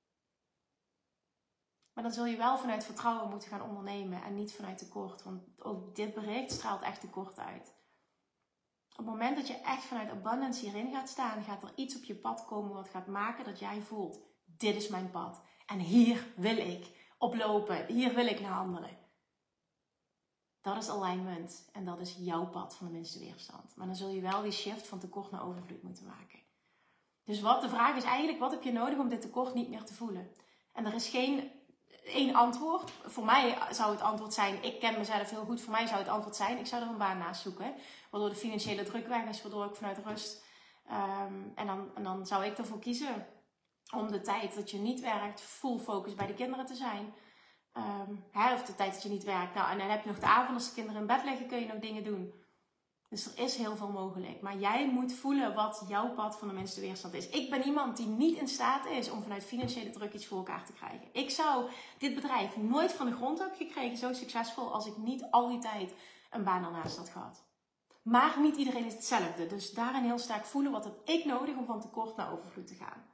Maar dan zul je wel vanuit vertrouwen moeten gaan ondernemen en niet vanuit tekort. Want ook dit bericht straalt echt tekort uit. Op het moment dat je echt vanuit abundance hierin gaat staan, gaat er iets op je pad komen wat gaat maken dat jij voelt, dit is mijn pad. En hier wil ik oplopen. Hier wil ik naar handelen. Dat is alignment. En dat is jouw pad van de minste weerstand. Maar dan zul je wel die shift van tekort naar overvloed moeten maken. Dus wat de vraag is eigenlijk, wat heb je nodig om dit tekort niet meer te voelen? En er is geen één antwoord. Voor mij zou het antwoord zijn, ik ken mezelf heel goed. Voor mij zou het antwoord zijn, ik zou er een baan naast zoeken. Waardoor de financiële druk weg is. Waardoor ik vanuit rust... Um, en, dan, en dan zou ik ervoor kiezen om de tijd dat je niet werkt full focus bij de kinderen te zijn. Um, hè, of de tijd dat je niet werkt. Nou, en dan heb je nog de avond als de kinderen in bed liggen, kun je nog dingen doen. Dus er is heel veel mogelijk. Maar jij moet voelen wat jouw pad van de minste weerstand is. Ik ben iemand die niet in staat is om vanuit financiële druk iets voor elkaar te krijgen. Ik zou dit bedrijf nooit van de grond hebben gekregen, zo succesvol, als ik niet al die tijd een baan ernaast had gehad. Maar niet iedereen is hetzelfde. Dus daarin heel sterk voelen, wat heb ik nodig om van tekort naar overvloed te gaan.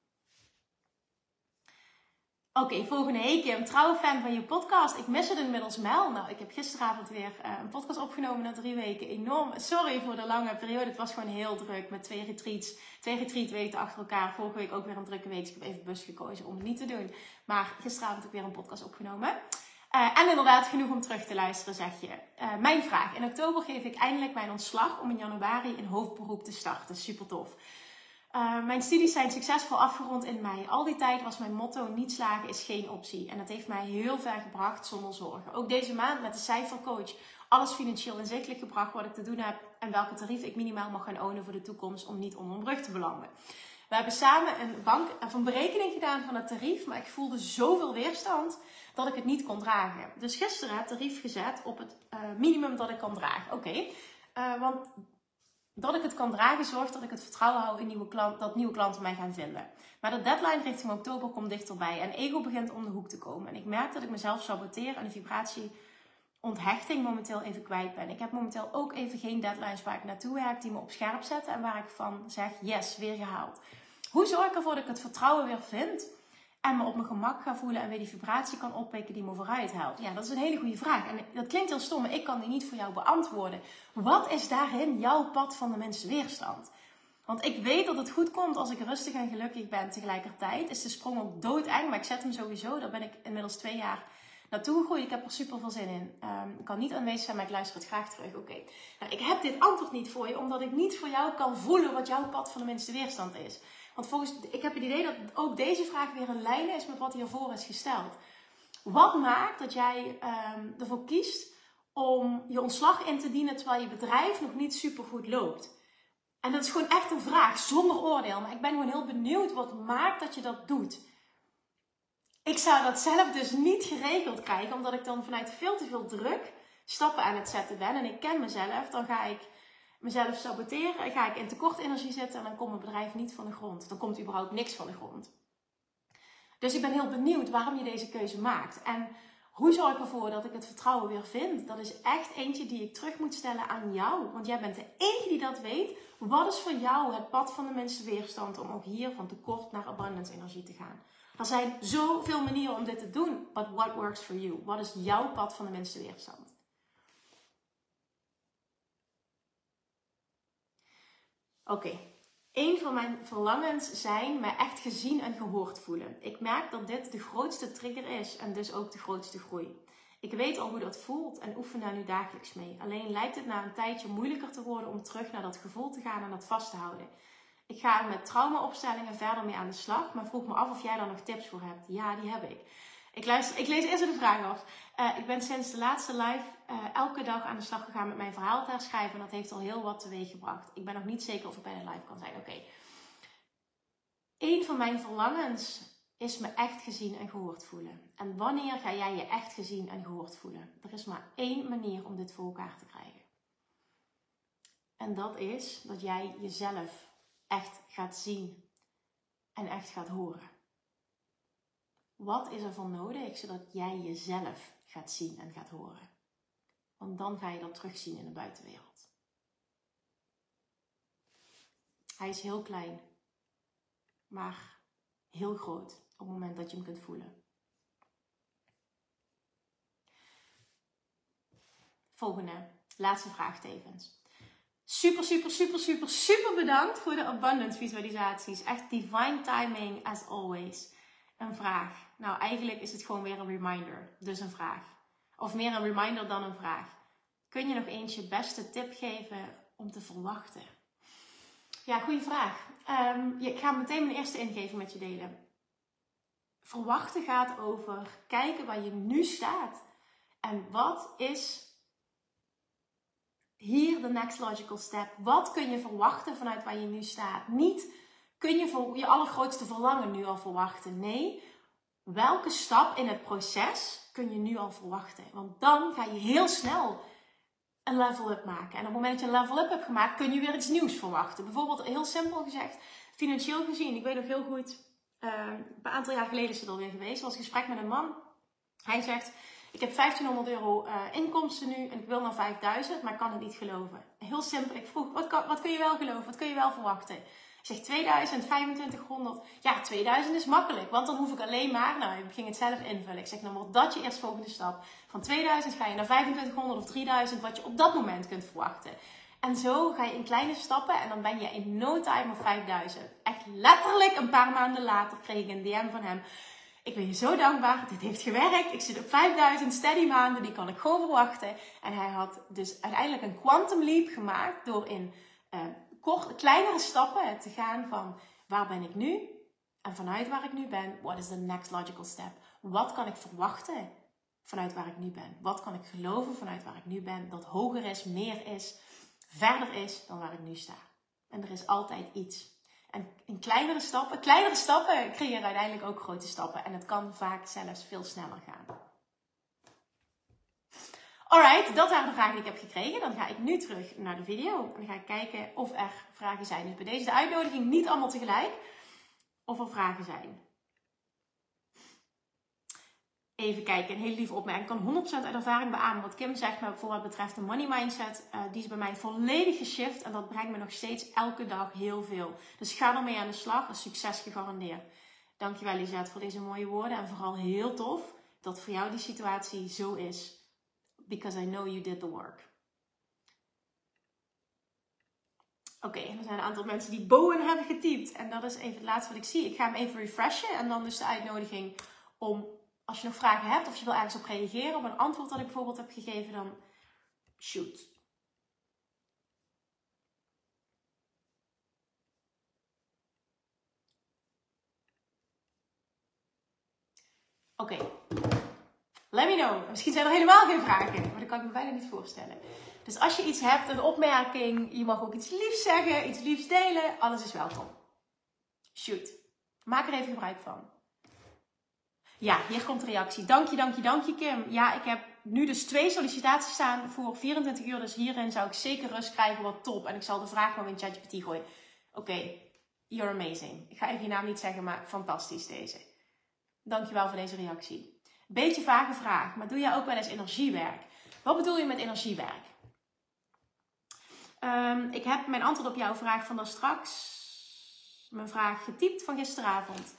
Oké, okay, volgende week. Een trouwe fan van je podcast. Ik mis het inmiddels Mel. Nou, ik heb gisteravond weer uh, een podcast opgenomen na drie weken. Enorm. Sorry voor de lange periode. Het was gewoon heel druk met twee retreats. Twee retreatweken achter elkaar. Vorige week ook weer een drukke week. Dus ik heb even bewust gekozen om het niet te doen. Maar gisteravond heb ik weer een podcast opgenomen. Uh, en inderdaad genoeg om terug te luisteren, zeg je. Uh, mijn vraag. In oktober geef ik eindelijk mijn ontslag om in januari een hoofdberoep te starten. Super tof. Uh, mijn studies zijn succesvol afgerond in mei. Al die tijd was mijn motto, niet slagen is geen optie. En dat heeft mij heel ver gebracht zonder zorgen. Ook deze maand met de cijfercoach. Alles financieel inzichtelijk gebracht wat ik te doen heb. En welke tarieven ik minimaal mag gaan ownen voor de toekomst om niet onder een brug te belanden. We hebben samen een, bank, of een berekening gedaan van het tarief. Maar ik voelde zoveel weerstand dat ik het niet kon dragen. Dus gisteren het tarief gezet op het uh, minimum dat ik kan dragen. Oké, okay. uh, want... Dat ik het kan dragen zorgt dat ik het vertrouwen hou in nieuwe klant, dat nieuwe klanten mij gaan vinden. Maar de deadline richting oktober komt dichterbij. En ego begint om de hoek te komen. En ik merk dat ik mezelf saboteer en de vibratieonthechting momenteel even kwijt ben. Ik heb momenteel ook even geen deadlines waar ik naartoe werk die me op scherp zetten. En waar ik van zeg, yes, weer gehaald. Hoe zorg ik ervoor dat ik het vertrouwen weer vind? En me op mijn gemak ga voelen en weer die vibratie kan oppikken die me vooruit helpt? Ja, dat is een hele goede vraag. En dat klinkt heel stom, maar ik kan die niet voor jou beantwoorden. Wat is daarin jouw pad van de minste weerstand? Want ik weet dat het goed komt als ik rustig en gelukkig ben tegelijkertijd. Is de sprong ook doodeng, maar ik zet hem sowieso. Daar ben ik inmiddels twee jaar naartoe gegroeid. Ik heb er super veel zin in. Um, ik kan niet aanwezig zijn, maar ik luister het graag terug. Oké, okay. Nou, ik heb dit antwoord niet voor je, omdat ik niet voor jou kan voelen wat jouw pad van de minste weerstand is. Want volgens, ik heb het idee dat ook deze vraag weer een lijn is met wat hiervoor is gesteld. Wat maakt dat jij um, ervoor kiest om je ontslag in te dienen terwijl je bedrijf nog niet super goed loopt? En dat is gewoon echt een vraag, zonder oordeel. Maar ik ben gewoon heel benieuwd wat maakt dat je dat doet. Ik zou dat zelf dus niet geregeld krijgen, omdat ik dan vanuit veel te veel druk stappen aan het zetten ben. En ik ken mezelf, dan ga ik mezelf saboteren, ga ik in tekort energie zitten en dan komt mijn bedrijf niet van de grond. Dan komt überhaupt niks van de grond. Dus ik ben heel benieuwd waarom je deze keuze maakt. En hoe zorg ik ervoor dat ik het vertrouwen weer vind? Dat is echt eentje die ik terug moet stellen aan jou. Want jij bent de enige die dat weet. Wat is voor jou het pad van de minste weerstand om ook hier van tekort naar abundance energie te gaan? Er zijn zoveel manieren om dit te doen. But what works for you? Wat is jouw pad van de minste weerstand? Oké. Okay. Een van mijn verlangens zijn me echt gezien en gehoord voelen. Ik merk dat dit de grootste trigger is en dus ook de grootste groei. Ik weet al hoe dat voelt en oefen daar nu dagelijks mee. Alleen lijkt het na een tijdje moeilijker te worden om terug naar dat gevoel te gaan en dat vast te houden. Ik ga er met traumaopstellingen verder mee aan de slag, maar vroeg me af of jij daar nog tips voor hebt. Ja, die heb ik. Ik, luister, ik lees eerst de vraag af. Uh, ik ben sinds de laatste live uh, elke dag aan de slag gegaan met mijn verhaal te herschrijven. En dat heeft al heel wat teweeg gebracht. Ik ben nog niet zeker of ik bij de live kan zijn. Oké. Okay. Eén van mijn verlangens is me echt gezien en gehoord voelen. En wanneer ga jij je echt gezien en gehoord voelen? Er is maar één manier om dit voor elkaar te krijgen. En dat is dat jij jezelf echt gaat zien en echt gaat horen. Wat is er voor nodig zodat jij jezelf gaat zien en gaat horen? Want dan ga je dat terugzien in de buitenwereld. Hij is heel klein, maar heel groot op het moment dat je hem kunt voelen. Volgende, laatste vraag tevens. Super, super, super, super, super bedankt voor de abundance visualisaties. Echt divine timing as always. Een vraag. Nou, eigenlijk is het gewoon weer een reminder. Dus een vraag. Of meer een reminder dan een vraag. Kun je nog eens je beste tip geven om te verwachten? Ja, goede vraag. Um, ik ga meteen mijn eerste ingeving met je delen. Verwachten gaat over kijken waar je nu staat. En wat is hier de next logical step? Wat kun je verwachten vanuit waar je nu staat? Niet kun je voor je allergrootste verlangen nu al verwachten. Nee, welke stap in het proces kun je nu al verwachten? Want dan ga je heel snel een level-up maken. En op het moment dat je een level-up hebt gemaakt, kun je weer iets nieuws verwachten. Bijvoorbeeld, heel simpel gezegd, financieel gezien. Ik weet nog heel goed, uh, een aantal jaar geleden is het alweer geweest. Er was een gesprek met een man. Hij zegt, ik heb vijftienhonderd euro uh, inkomsten nu en ik wil naar vijfduizend, maar ik kan het niet geloven. Heel simpel, ik vroeg, wat, kan, wat kun je wel geloven? Wat kun je wel verwachten? Ik zeg tweeduizend, vijfentwintighonderd. Ja, tweeduizend is makkelijk, want dan hoef ik alleen maar, nou, ik ging het zelf invullen. Ik zeg, dan wordt dat je eerstvolgende stap. Van tweeduizend ga je naar vijfentwintighonderd of drieduizend, wat je op dat moment kunt verwachten. En zo ga je in kleine stappen en dan ben je in no time op vijfduizend. Echt letterlijk een paar maanden later kreeg ik een D M van hem. Ik ben je zo dankbaar, dit heeft gewerkt. Ik zit op vijfduizend steady maanden, die kan ik gewoon verwachten. En hij had dus uiteindelijk een quantum leap gemaakt door in uh, kort, kleinere stappen te gaan van waar ben ik nu? En vanuit waar ik nu ben, what is the next logical step? Wat kan ik verwachten vanuit waar ik nu ben? Wat kan ik geloven vanuit waar ik nu ben? Dat hoger is, meer is, verder is dan waar ik nu sta. En er is altijd iets. En in kleinere stappen, kleinere stappen creëren uiteindelijk ook grote stappen. En het kan vaak zelfs veel sneller gaan. Alright, dat waren de vragen die ik heb gekregen. Dan ga ik nu terug naar de video. En dan ga ik kijken of er vragen zijn. Dus bij deze de uitnodiging niet allemaal tegelijk. Of er vragen zijn. Even kijken, een hele lieve opmerking. Ik kan honderd procent uit ervaring beamen wat Kim zegt. Maar voor wat betreft de money mindset. Uh, die is bij mij volledig geshift. En dat brengt me nog steeds elke dag heel veel. Dus ga ermee aan de slag. Een succes gegarandeerd. Dankjewel Lisette voor deze mooie woorden. En vooral heel tof dat voor jou die situatie zo is. Because I know you did the work. Oké, okay, er zijn een aantal mensen die Bowen hebben getypt. En dat is even het laatste wat ik zie. Ik ga hem even refreshen. En dan dus de uitnodiging om als je nog vragen hebt of je wil ergens op reageren, op een antwoord dat ik bijvoorbeeld heb gegeven, dan shoot. Oké. Okay. Let me know. Misschien zijn er helemaal geen vragen, maar dat kan ik me bijna niet voorstellen. Dus als je iets hebt, een opmerking, je mag ook iets liefs zeggen, iets liefs delen, alles is welkom. Shoot. Maak er even gebruik van. Ja, hier komt de reactie. Dank je, dank je, dank je Kim. Ja, ik heb nu dus twee sollicitaties staan voor vierentwintig uur. Dus hierin zou ik zeker rust krijgen, wat top. En ik zal de vraag nog in ChatGPT gooien. Oké, okay, you're amazing. Ik ga even je naam niet zeggen, maar fantastisch deze. Dankjewel voor deze reactie. Beetje vage vraag, maar doe jij ook wel eens energiewerk? Wat bedoel je met energiewerk? Um, ik heb mijn antwoord op jouw vraag van daar straks, mijn vraag getypt van gisteravond.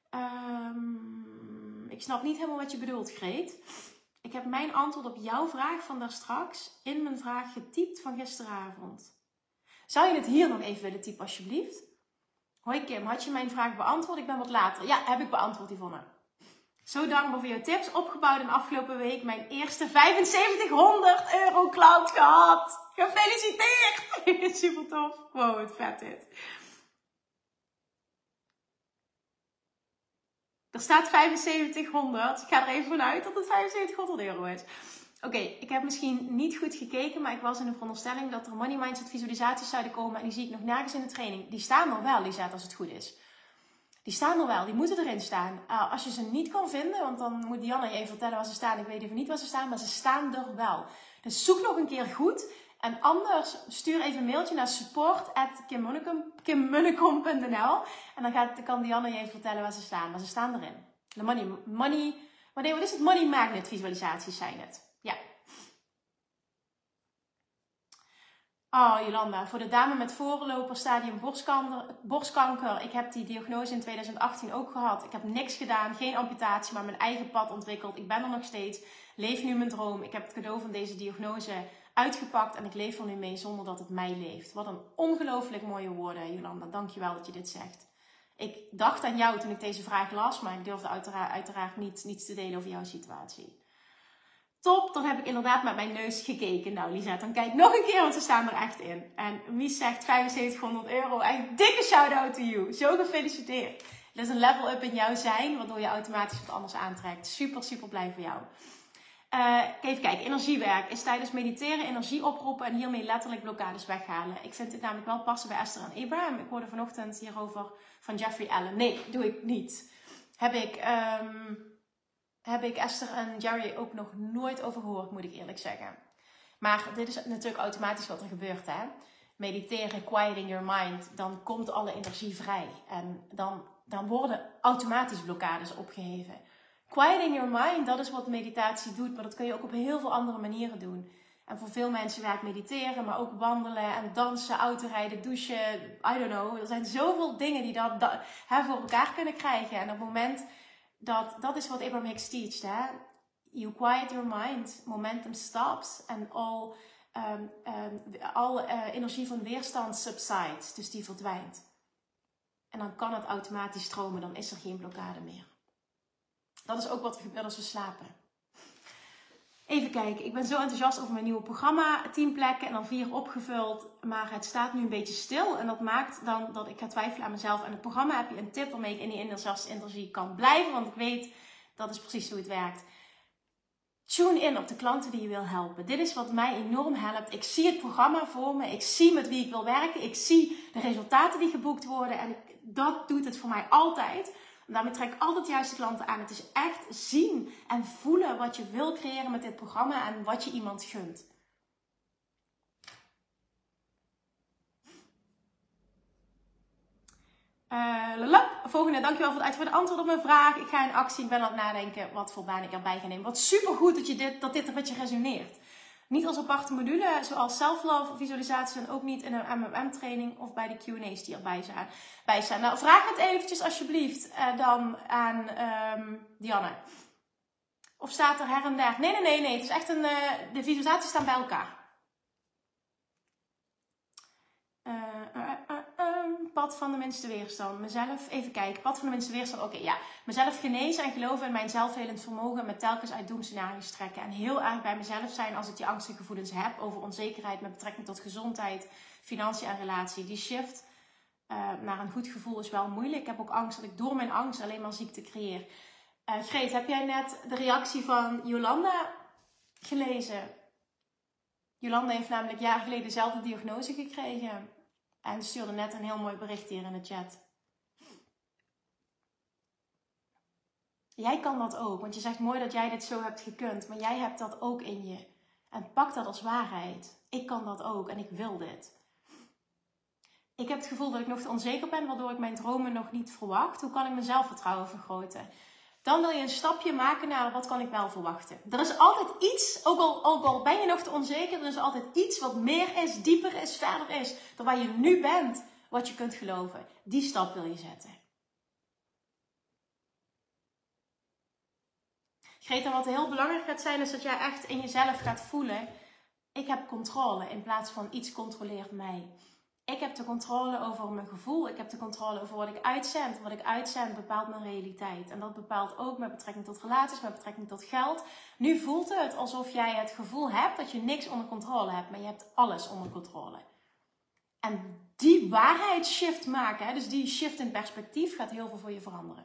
Um, ik snap niet helemaal wat je bedoelt, Greet. Ik heb mijn antwoord op jouw vraag van daar straks in mijn vraag getypt van gisteravond. Zou je het hier nog even willen typen, alsjeblieft? Hoi Kim, had je mijn vraag beantwoord? Ik ben wat later. Ja, heb ik beantwoord, Yvonne. Zo dankbaar voor jouw tips. Opgebouwd in de afgelopen week mijn eerste vijfenzeventighonderd euro cloud gehad. Gefeliciteerd! Super tof. Wow, wat vet dit. Er staat vijfenzeventighonderd. Ik ga er even vanuit dat het vijfenzeventighonderd euro is. Oké, okay, ik heb misschien niet goed gekeken, maar ik was in de veronderstelling dat er money mindset visualisaties zouden komen. En die zie ik nog nergens in de training. Die staan er wel, Lisette, als het goed is. Die staan er wel, die moeten erin staan. Uh, als je ze niet kan vinden, want dan moet Diana je even vertellen waar ze staan. Ik weet even niet waar ze staan, maar ze staan er wel. Dus zoek nog een keer goed. En anders stuur even een mailtje naar support at kim munnekom punt n l. En dan gaat, kan Diana je even vertellen waar ze staan. Maar ze staan erin. De money, money, wat is het? Money magnet visualisaties zijn het. Ja. Oh, Jolanda, voor de dame met voorloperstadium borstkanker, borstkanker. Ik heb die diagnose in tweeduizend achttien ook gehad. Ik heb niks gedaan, geen amputatie, maar mijn eigen pad ontwikkeld. Ik ben er nog steeds, leef nu mijn droom. Ik heb het cadeau van deze diagnose uitgepakt en ik leef er nu mee zonder dat het mij leeft. Wat een ongelooflijk mooie woorden, Jolanda. Dankjewel dat je dit zegt. Ik dacht aan jou toen ik deze vraag las, maar ik durfde uiteraard, uiteraard niet, niets te delen over jouw situatie. Top, dan heb ik inderdaad met mijn neus gekeken. Nou, Lisette, dan kijk nog een keer, want ze staan er echt in. En wie zegt vijfenzeventighonderd euro? Echt dikke shout-out to you. Zo gefeliciteerd. Dat is een level up in jouw zijn, waardoor je automatisch wat anders aantrekt. Super, super blij voor jou. Uh, even kijken, energiewerk is tijdens mediteren energie oproepen en hiermee letterlijk blokkades weghalen. Ik vind dit namelijk wel passen bij Esther en Abraham. Ik hoorde vanochtend hierover van Jeffrey Allen. Nee, doe ik niet. Heb ik... Um, Heb ik Esther en Jerry ook nog nooit over gehoord, moet ik eerlijk zeggen. Maar dit is natuurlijk automatisch wat er gebeurt, hè. Mediteren, quieting your mind, dan komt alle energie vrij. En dan, dan worden automatisch blokkades opgeheven. Quieting your mind, dat is wat meditatie doet, maar dat kun je ook op heel veel andere manieren doen. En voor veel mensen werkt mediteren, maar ook wandelen en dansen, autorijden, douchen, I don't know. Er zijn zoveel dingen die dat, dat hè, voor elkaar kunnen krijgen. En op het moment... Dat, dat is wat Abraham Hicks teacht. Hè? You quiet your mind, momentum stops en al, um, um, al uh, energie van weerstand subsides. Dus die verdwijnt. En dan kan het automatisch stromen, dan is er geen blokkade meer. Dat is ook wat er gebeurt als we slapen. Even kijken, ik ben zo enthousiast over mijn nieuwe programma. tien plekken en dan vier opgevuld. Maar het staat nu een beetje stil. En dat maakt dan dat ik ga twijfelen aan mezelf. En het programma heb je een tip waarmee ik in die enthousiaste energie kan blijven. Want ik weet, dat is precies hoe het werkt. Tune in op de klanten die je wil helpen. Dit is wat mij enorm helpt. Ik zie het programma voor me. Ik zie met wie ik wil werken. Ik zie de resultaten die geboekt worden. En ik, dat doet het voor mij altijd. En daarmee trek ik altijd de juiste klanten aan. Het is echt zien en voelen wat je wil creëren met dit programma en wat je iemand gunt. Uh, Volgende, dankjewel voor het uitvoeren antwoord op mijn vraag. Ik ga in actie, ik ben aan het nadenken wat voor baan ik erbij ga nemen. Wat supergoed dat, je dit, dat dit een beetje resoneert. Niet als aparte module, zoals self-love visualisaties en ook niet in een M M M training of bij de Q en A's die erbij zijn. Bij zijn. Nou, vraag het eventjes alsjeblieft uh, dan aan um, Dianne. Of staat er her en der? Nee, nee, nee, nee. Het is echt een, uh, de visualisaties staan bij elkaar. Uh, uh, uh, uh, pad van de minste weerstand. Mezelf, even kijken, pad van de minste weerstand. Oké, okay, ja. Mezelf genezen en geloven in mijn zelfhelend vermogen met telkens uit doemscenario's trekken. En heel erg bij mezelf zijn als ik die angstige gevoelens heb over onzekerheid met betrekking tot gezondheid, financiën en relatie. Die shift uh, naar een goed gevoel is wel moeilijk. Ik heb ook angst dat ik door mijn angst alleen maar ziekte creëer. Uh, Greet, heb jij net de reactie van Jolanda gelezen? Jolanda heeft namelijk jaren geleden dezelfde diagnose gekregen. En stuurde net een heel mooi bericht hier in de chat. Jij kan dat ook. Want je zegt mooi dat jij dit zo hebt gekund. Maar jij hebt dat ook in je. En pak dat als waarheid. Ik kan dat ook. En ik wil dit. Ik heb het gevoel dat ik nog te onzeker ben. Waardoor ik mijn dromen nog niet verwacht. Hoe kan ik mijn zelfvertrouwen vergroten? Dan wil je een stapje maken naar wat kan ik wel verwachten. Er is altijd iets, ook al, ook al ben je nog te onzeker, er is altijd iets wat meer is, dieper is, verder is. Dan waar je nu bent, wat je kunt geloven. Die stap wil je zetten. Greta, wat heel belangrijk gaat zijn, is dat jij echt in jezelf gaat voelen. Ik heb controle in plaats van iets controleert mij. Ik heb de controle over mijn gevoel. Ik heb de controle over wat ik uitzend. Wat ik uitzend bepaalt mijn realiteit. En dat bepaalt ook met betrekking tot relaties, met betrekking tot geld. Nu voelt het alsof jij het gevoel hebt dat je niks onder controle hebt. Maar je hebt alles onder controle. En die waarheidsshift maken, hè, dus die shift in perspectief, gaat heel veel voor je veranderen.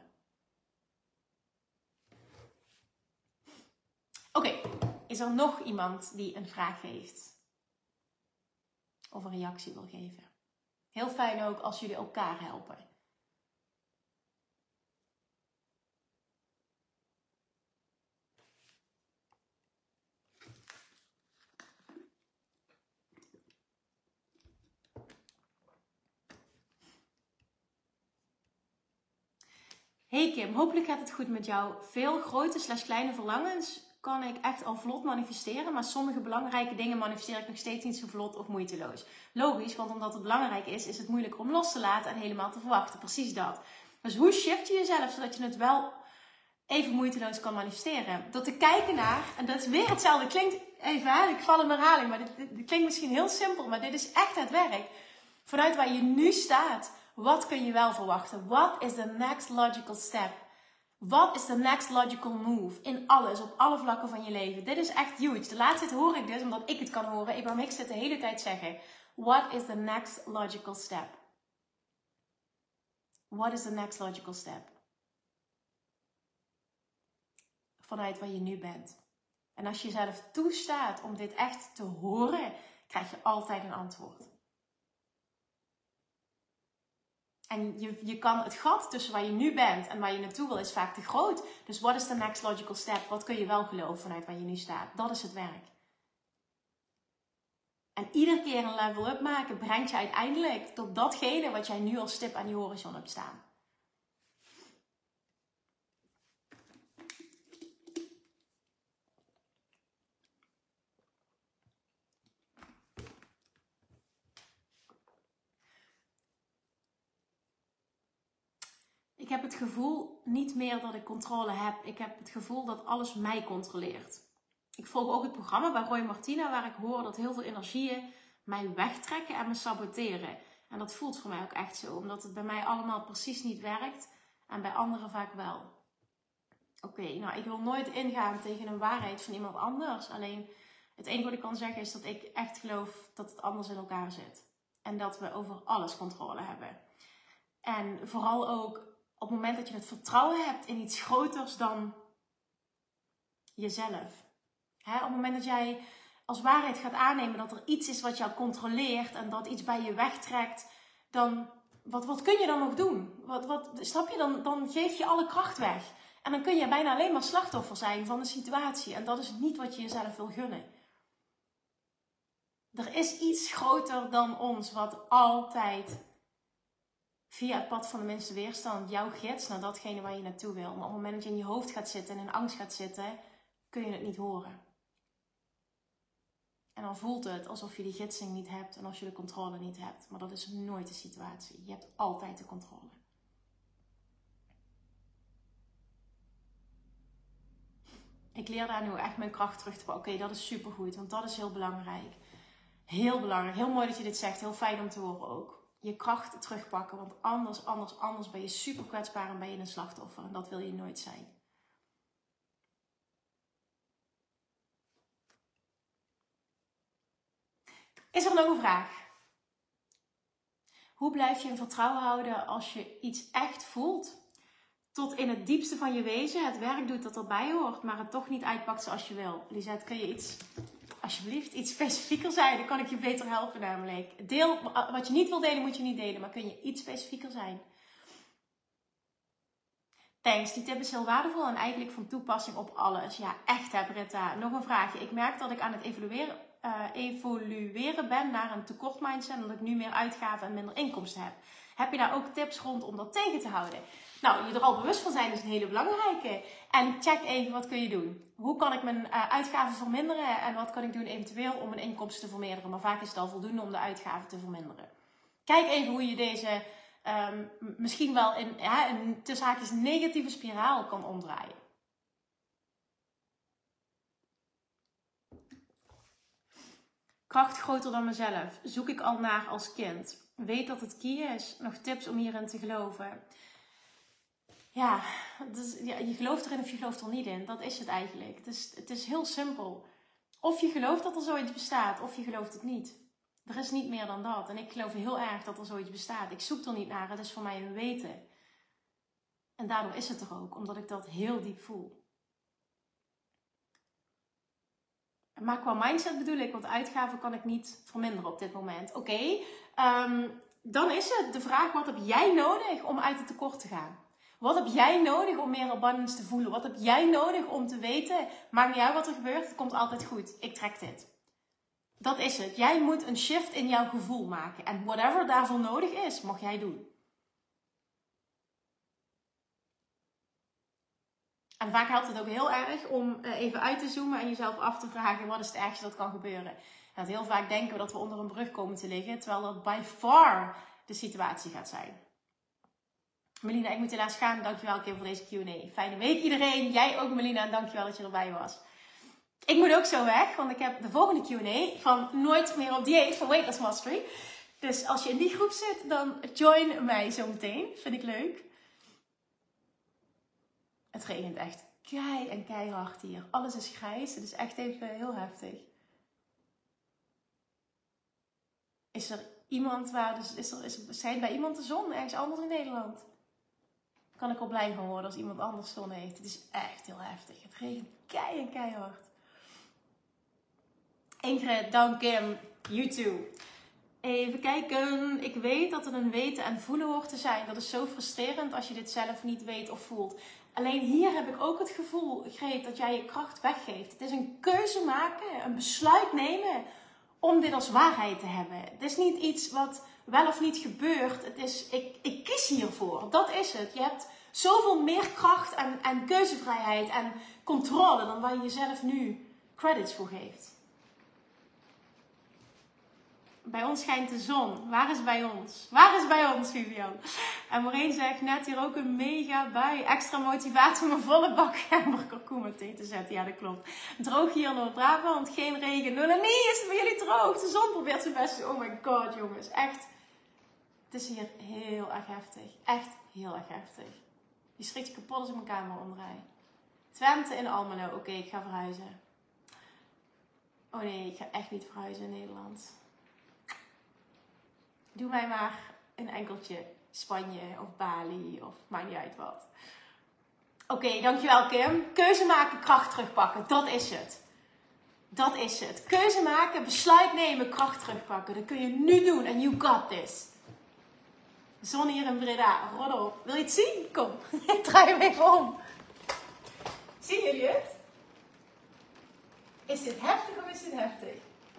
Oké, okay. Is er nog iemand die een vraag heeft? Of een reactie wil geven? Heel fijn ook als jullie elkaar helpen. Hey Kim, hopelijk gaat het goed met jou. Veel grote slash kleine verlangens kan ik echt al vlot manifesteren. Maar sommige belangrijke dingen manifesteer ik nog steeds niet zo vlot of moeiteloos. Logisch, want omdat het belangrijk is, is het moeilijk om los te laten en helemaal te verwachten. Precies dat. Dus hoe shift je jezelf zodat je het wel even moeiteloos kan manifesteren? Door te kijken naar, en dat is weer hetzelfde. Klinkt even, hè, ik val in herhaling, maar dit, dit, dit klinkt misschien heel simpel. Maar dit is echt het werk. Vanuit waar je nu staat, wat kun je wel verwachten? What is the next logical step? Wat is the next logical move? In alles, op alle vlakken van je leven. Dit is echt huge. De laatste tijd hoor ik dus, omdat ik het kan horen. Abraham Hicks zit de hele tijd zeggen. What is the next logical step? What is the next logical step? Vanuit waar je nu bent. En als je jezelf toestaat om dit echt te horen, krijg je altijd een antwoord. En je, je kan het gat tussen waar je nu bent en waar je naartoe wil is vaak te groot. Dus what is the next logical step? Wat kun je wel geloven vanuit waar je nu staat? Dat is het werk. En iedere keer een level up maken brengt je uiteindelijk tot datgene wat jij nu als stip aan je horizon hebt staan. Ik heb het gevoel niet meer dat ik controle heb. Ik heb het gevoel dat alles mij controleert. Ik volg ook het programma bij Roy Martina, waar ik hoor dat heel veel energieën mij wegtrekken en me saboteren. En dat voelt voor mij ook echt zo, omdat het bij mij allemaal precies niet werkt en bij anderen vaak wel. Oké, okay, nou ik wil nooit ingaan tegen een waarheid van iemand anders. Alleen het enige wat ik kan zeggen is dat ik echt geloof dat het anders in elkaar zit. En dat we over alles controle hebben. En vooral ook op het moment dat je het vertrouwen hebt in iets groters dan jezelf. Hè? Op het moment dat jij als waarheid gaat aannemen dat er iets is wat jou controleert en dat iets bij je wegtrekt, dan wat, wat kun je dan nog doen? Wat, wat, snap je? Dan, dan geef je alle kracht weg. En dan kun je bijna alleen maar slachtoffer zijn van de situatie. En dat is niet wat je jezelf wil gunnen. Er is iets groter dan ons wat altijd via het pad van de minste weerstand jouw gids naar datgene waar je naartoe wil. Maar op het moment dat je in je hoofd gaat zitten en in angst gaat zitten, kun je het niet horen. En dan voelt het alsof je die gidsing niet hebt en als je de controle niet hebt. Maar dat is nooit de situatie. Je hebt altijd de controle. Ik leer daar nu echt mijn kracht terug te pakken. Oké, okay, dat is supergoed, want dat is heel belangrijk. Heel belangrijk. Heel mooi dat je dit zegt. Heel fijn om te horen ook. je kracht terugpakken. Want anders, anders, anders ben je super kwetsbaar en ben je een slachtoffer. En dat wil je nooit zijn. Is er nog een vraag? Hoe blijf je in vertrouwen houden als je iets echt voelt? Tot in het diepste van je wezen het werk doet dat erbij hoort, maar het toch niet uitpakt zoals je wil. Lisette, kun je iets, alsjeblieft, iets specifieker zijn? Dan kan ik je beter helpen namelijk. Deel, wat je niet wil delen, moet je niet delen. Maar kun je iets specifieker zijn? Thanks, die tip is heel waardevol en eigenlijk van toepassing op alles. Ja, echt hè Britta. Nog een vraagje. Ik merk dat ik aan het evalueren, uh, evolueren ben naar een tekort mindset. En dat ik nu meer uitgaven en minder inkomsten heb. Heb je daar ook tips rond om dat tegen te houden? Nou, je er al bewust van zijn is een hele belangrijke. En check even, wat kun je doen? Hoe kan ik mijn uh, uitgaven verminderen? En wat kan ik doen eventueel om mijn inkomsten te vermeerderen? Maar vaak is het al voldoende om de uitgaven te verminderen. Kijk even hoe je deze um, misschien wel in ja, een tussen haakjes negatieve spiraal kan omdraaien. Kracht groter dan mezelf. Zoek ik al naar als kind. Weet dat het key is. Nog tips om hierin te geloven. Ja, dus, ja, je gelooft erin of je gelooft er niet in. Dat is het eigenlijk. Het is, het is heel simpel. Of je gelooft dat er zoiets bestaat, of je gelooft het niet. Er is niet meer dan dat. En ik geloof heel erg dat er zoiets bestaat. Ik zoek er niet naar. Het is voor mij een weten. En daardoor is het er ook. Omdat ik dat heel diep voel. Maar qua mindset bedoel ik, want uitgaven kan ik niet verminderen op dit moment. Oké, okay, um, dan is het de vraag, wat heb jij nodig om uit het tekort te gaan? Wat heb jij nodig om meer abundance te voelen? Wat heb jij nodig om te weten, maakt niet uit wat er gebeurt, het komt altijd goed. Ik trek dit. Dat is het. Jij moet een shift in jouw gevoel maken. En whatever daarvoor nodig is, mag jij doen. En vaak helpt het ook heel erg om even uit te zoomen en jezelf af te vragen, wat is het ergste dat kan gebeuren? En dat heel vaak denken we dat we onder een brug komen te liggen, terwijl dat by far de situatie gaat zijn. Melina, ik moet helaas gaan. Dankjewel Kim voor deze Q en A. Fijne week iedereen. Jij ook Melina en dankjewel dat je erbij was. Ik moet ook zo weg, want ik heb de volgende Q en A van Nooit meer op dieet van Weight Loss Mastery. Dus als je in die groep zit, dan join mij zo meteen. Vind ik leuk. Het regent echt kei en keihard hier. Alles is grijs. Het is echt even heel heftig. Is er iemand waar... Dus is er, is er, schijnt bij iemand de zon ergens anders in Nederland? Kan ik wel blij van worden als iemand anders zon heeft. Het is echt heel heftig. Het regent kei en keihard. Ingrid, dank Kim. You too. Even kijken. Ik weet dat het een weten en voelen hoort te zijn. Dat is zo frustrerend als je dit zelf niet weet of voelt. Alleen hier heb ik ook het gevoel, Greet, dat jij je kracht weggeeft. Het is een keuze maken, een besluit nemen om dit als waarheid te hebben. Het is niet iets wat wel of niet gebeurt. Het is, ik, ik kies hiervoor. Dat is het. Je hebt zoveel meer kracht en, en keuzevrijheid en controle dan waar je jezelf nu credits voor geeft. Bij ons schijnt de zon. Waar is bij ons? Waar is bij ons, Vivian? En Maureen zegt net hier ook een mega bui. Extra motivatie om een volle bak gember kurkuma thee te zetten. Ja, dat klopt. Droog hier in Noord-Brabant. Geen regen. Nee, nee, is het bij jullie droog? De zon probeert zijn best. Oh my god, jongens. Echt. Het is hier heel erg heftig. Echt heel erg heftig. Je schrikt je kapot als ik mijn kamer omdraai. Twente in Almelo. Oké, okay, ik ga verhuizen. Oh nee, ik ga echt niet verhuizen in Nederland. Doe mij maar een enkeltje Spanje of Bali of maakt niet uit wat. Oké, okay, dankjewel Kim. Keuze maken, kracht terugpakken. Dat is het. Dat is het. Keuze maken, besluit nemen, kracht terugpakken. Dat kun je nu doen en you got this. Zon hier in Breda. Rot op. Wil je het zien? Kom. Ik draai hem even om. Zien jullie het? Is dit heftig of is dit heftig?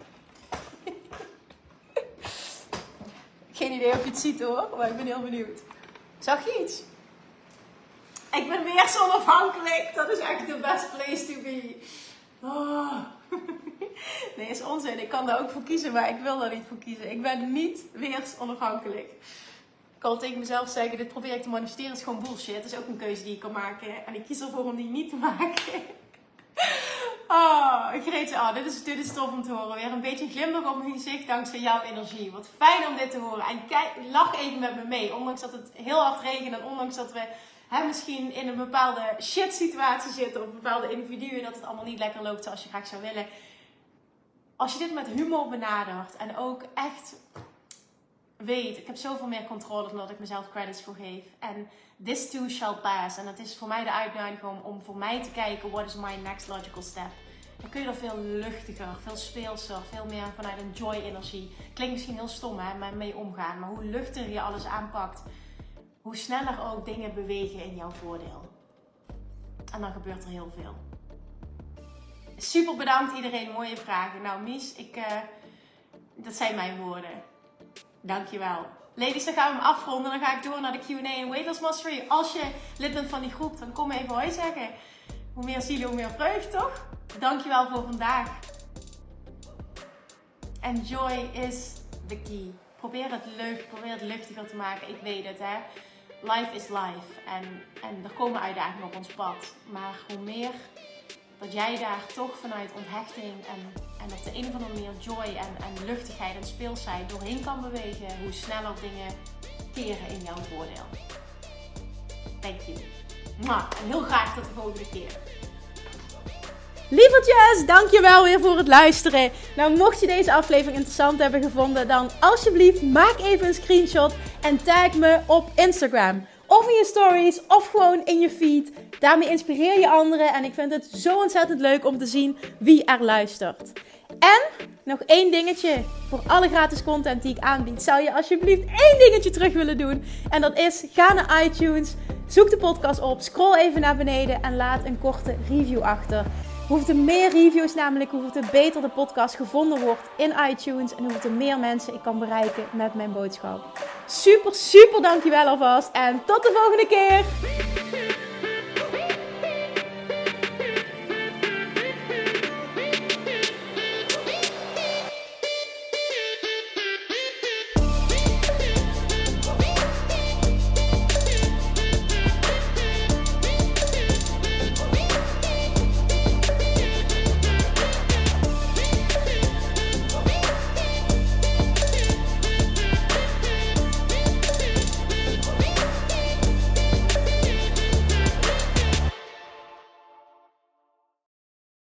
Geen idee of je het ziet hoor, maar ik ben heel benieuwd. Zag je iets? Ik ben weer onafhankelijk. Dat is echt the best place to be. Oh. Nee, is onzin. Ik kan daar ook voor kiezen, maar ik wil daar niet voor kiezen. Ik ben niet weer onafhankelijk. Ik kan tegen mezelf zeggen, dit probeer ik te manifesteren, is gewoon bullshit. Dat is ook een keuze die ik kan maken. En ik kies ervoor om die niet te maken. Oh, Grete, oh, dit, is, dit is tof om te horen. Weer een beetje een glimlach op mijn gezicht dankzij jouw energie. Wat fijn om dit te horen. En kijk, lach even met me mee. Ondanks dat het heel hard regent en ondanks dat we hè, misschien in een bepaalde shit situatie zitten. Of bepaalde individuen dat het allemaal niet lekker loopt zoals je graag zou willen. Als je dit met humor benadert en ook echt weet, ik heb zoveel meer controle dan dat ik mezelf credits voor geef. En this too shall pass. En het is voor mij de uitnodiging om, om voor mij te kijken, what is my next logical step? Dan kun je er veel luchtiger, veel speelser, veel meer vanuit een joy-energie. Klinkt misschien heel stom, hè, maar mee omgaan. Maar hoe luchtiger je alles aanpakt, hoe sneller ook dingen bewegen in jouw voordeel. En dan gebeurt er heel veel. Super bedankt iedereen, mooie vragen. Nou Mies, ik, uh, dat zijn mijn woorden. Dankjewel. Ladies, dan gaan we hem afronden. Dan ga ik door naar de Q en A en Weight Loss Mastery. Als je lid bent van die groep, dan kom even hoi zeggen. Hoe meer zielen, hoe meer vreugde, toch? Dankjewel voor vandaag. Enjoy is the key. Probeer het leuk, probeer het luchtiger te maken. Ik weet het, hè. Life is life. En, en er komen uitdagingen op ons pad. Maar hoe meer dat jij daar toch vanuit onthechting en, en op de een of andere manier joy en, en luchtigheid en speelsheid doorheen kan bewegen, hoe sneller dingen keren in jouw voordeel. Thank you. Mwah. En heel graag tot de volgende keer. Lievertjes, dankjewel weer voor het luisteren. Nou, mocht je deze aflevering interessant hebben gevonden, dan alsjeblieft maak even een screenshot en tag me op Instagram. Of in je stories, of gewoon in je feed. Daarmee inspireer je anderen en ik vind het zo ontzettend leuk om te zien wie er luistert. En nog één dingetje. Voor alle gratis content die ik aanbied, zou je alsjeblieft één dingetje terug willen doen. En dat is, ga naar iTunes, zoek de podcast op, scroll even naar beneden en laat een korte review achter. Hoeveel meer reviews namelijk, hoeveel beter de podcast gevonden wordt in iTunes. En hoeveel meer mensen ik kan bereiken met mijn boodschap. Super, super dankjewel alvast. En tot de volgende keer.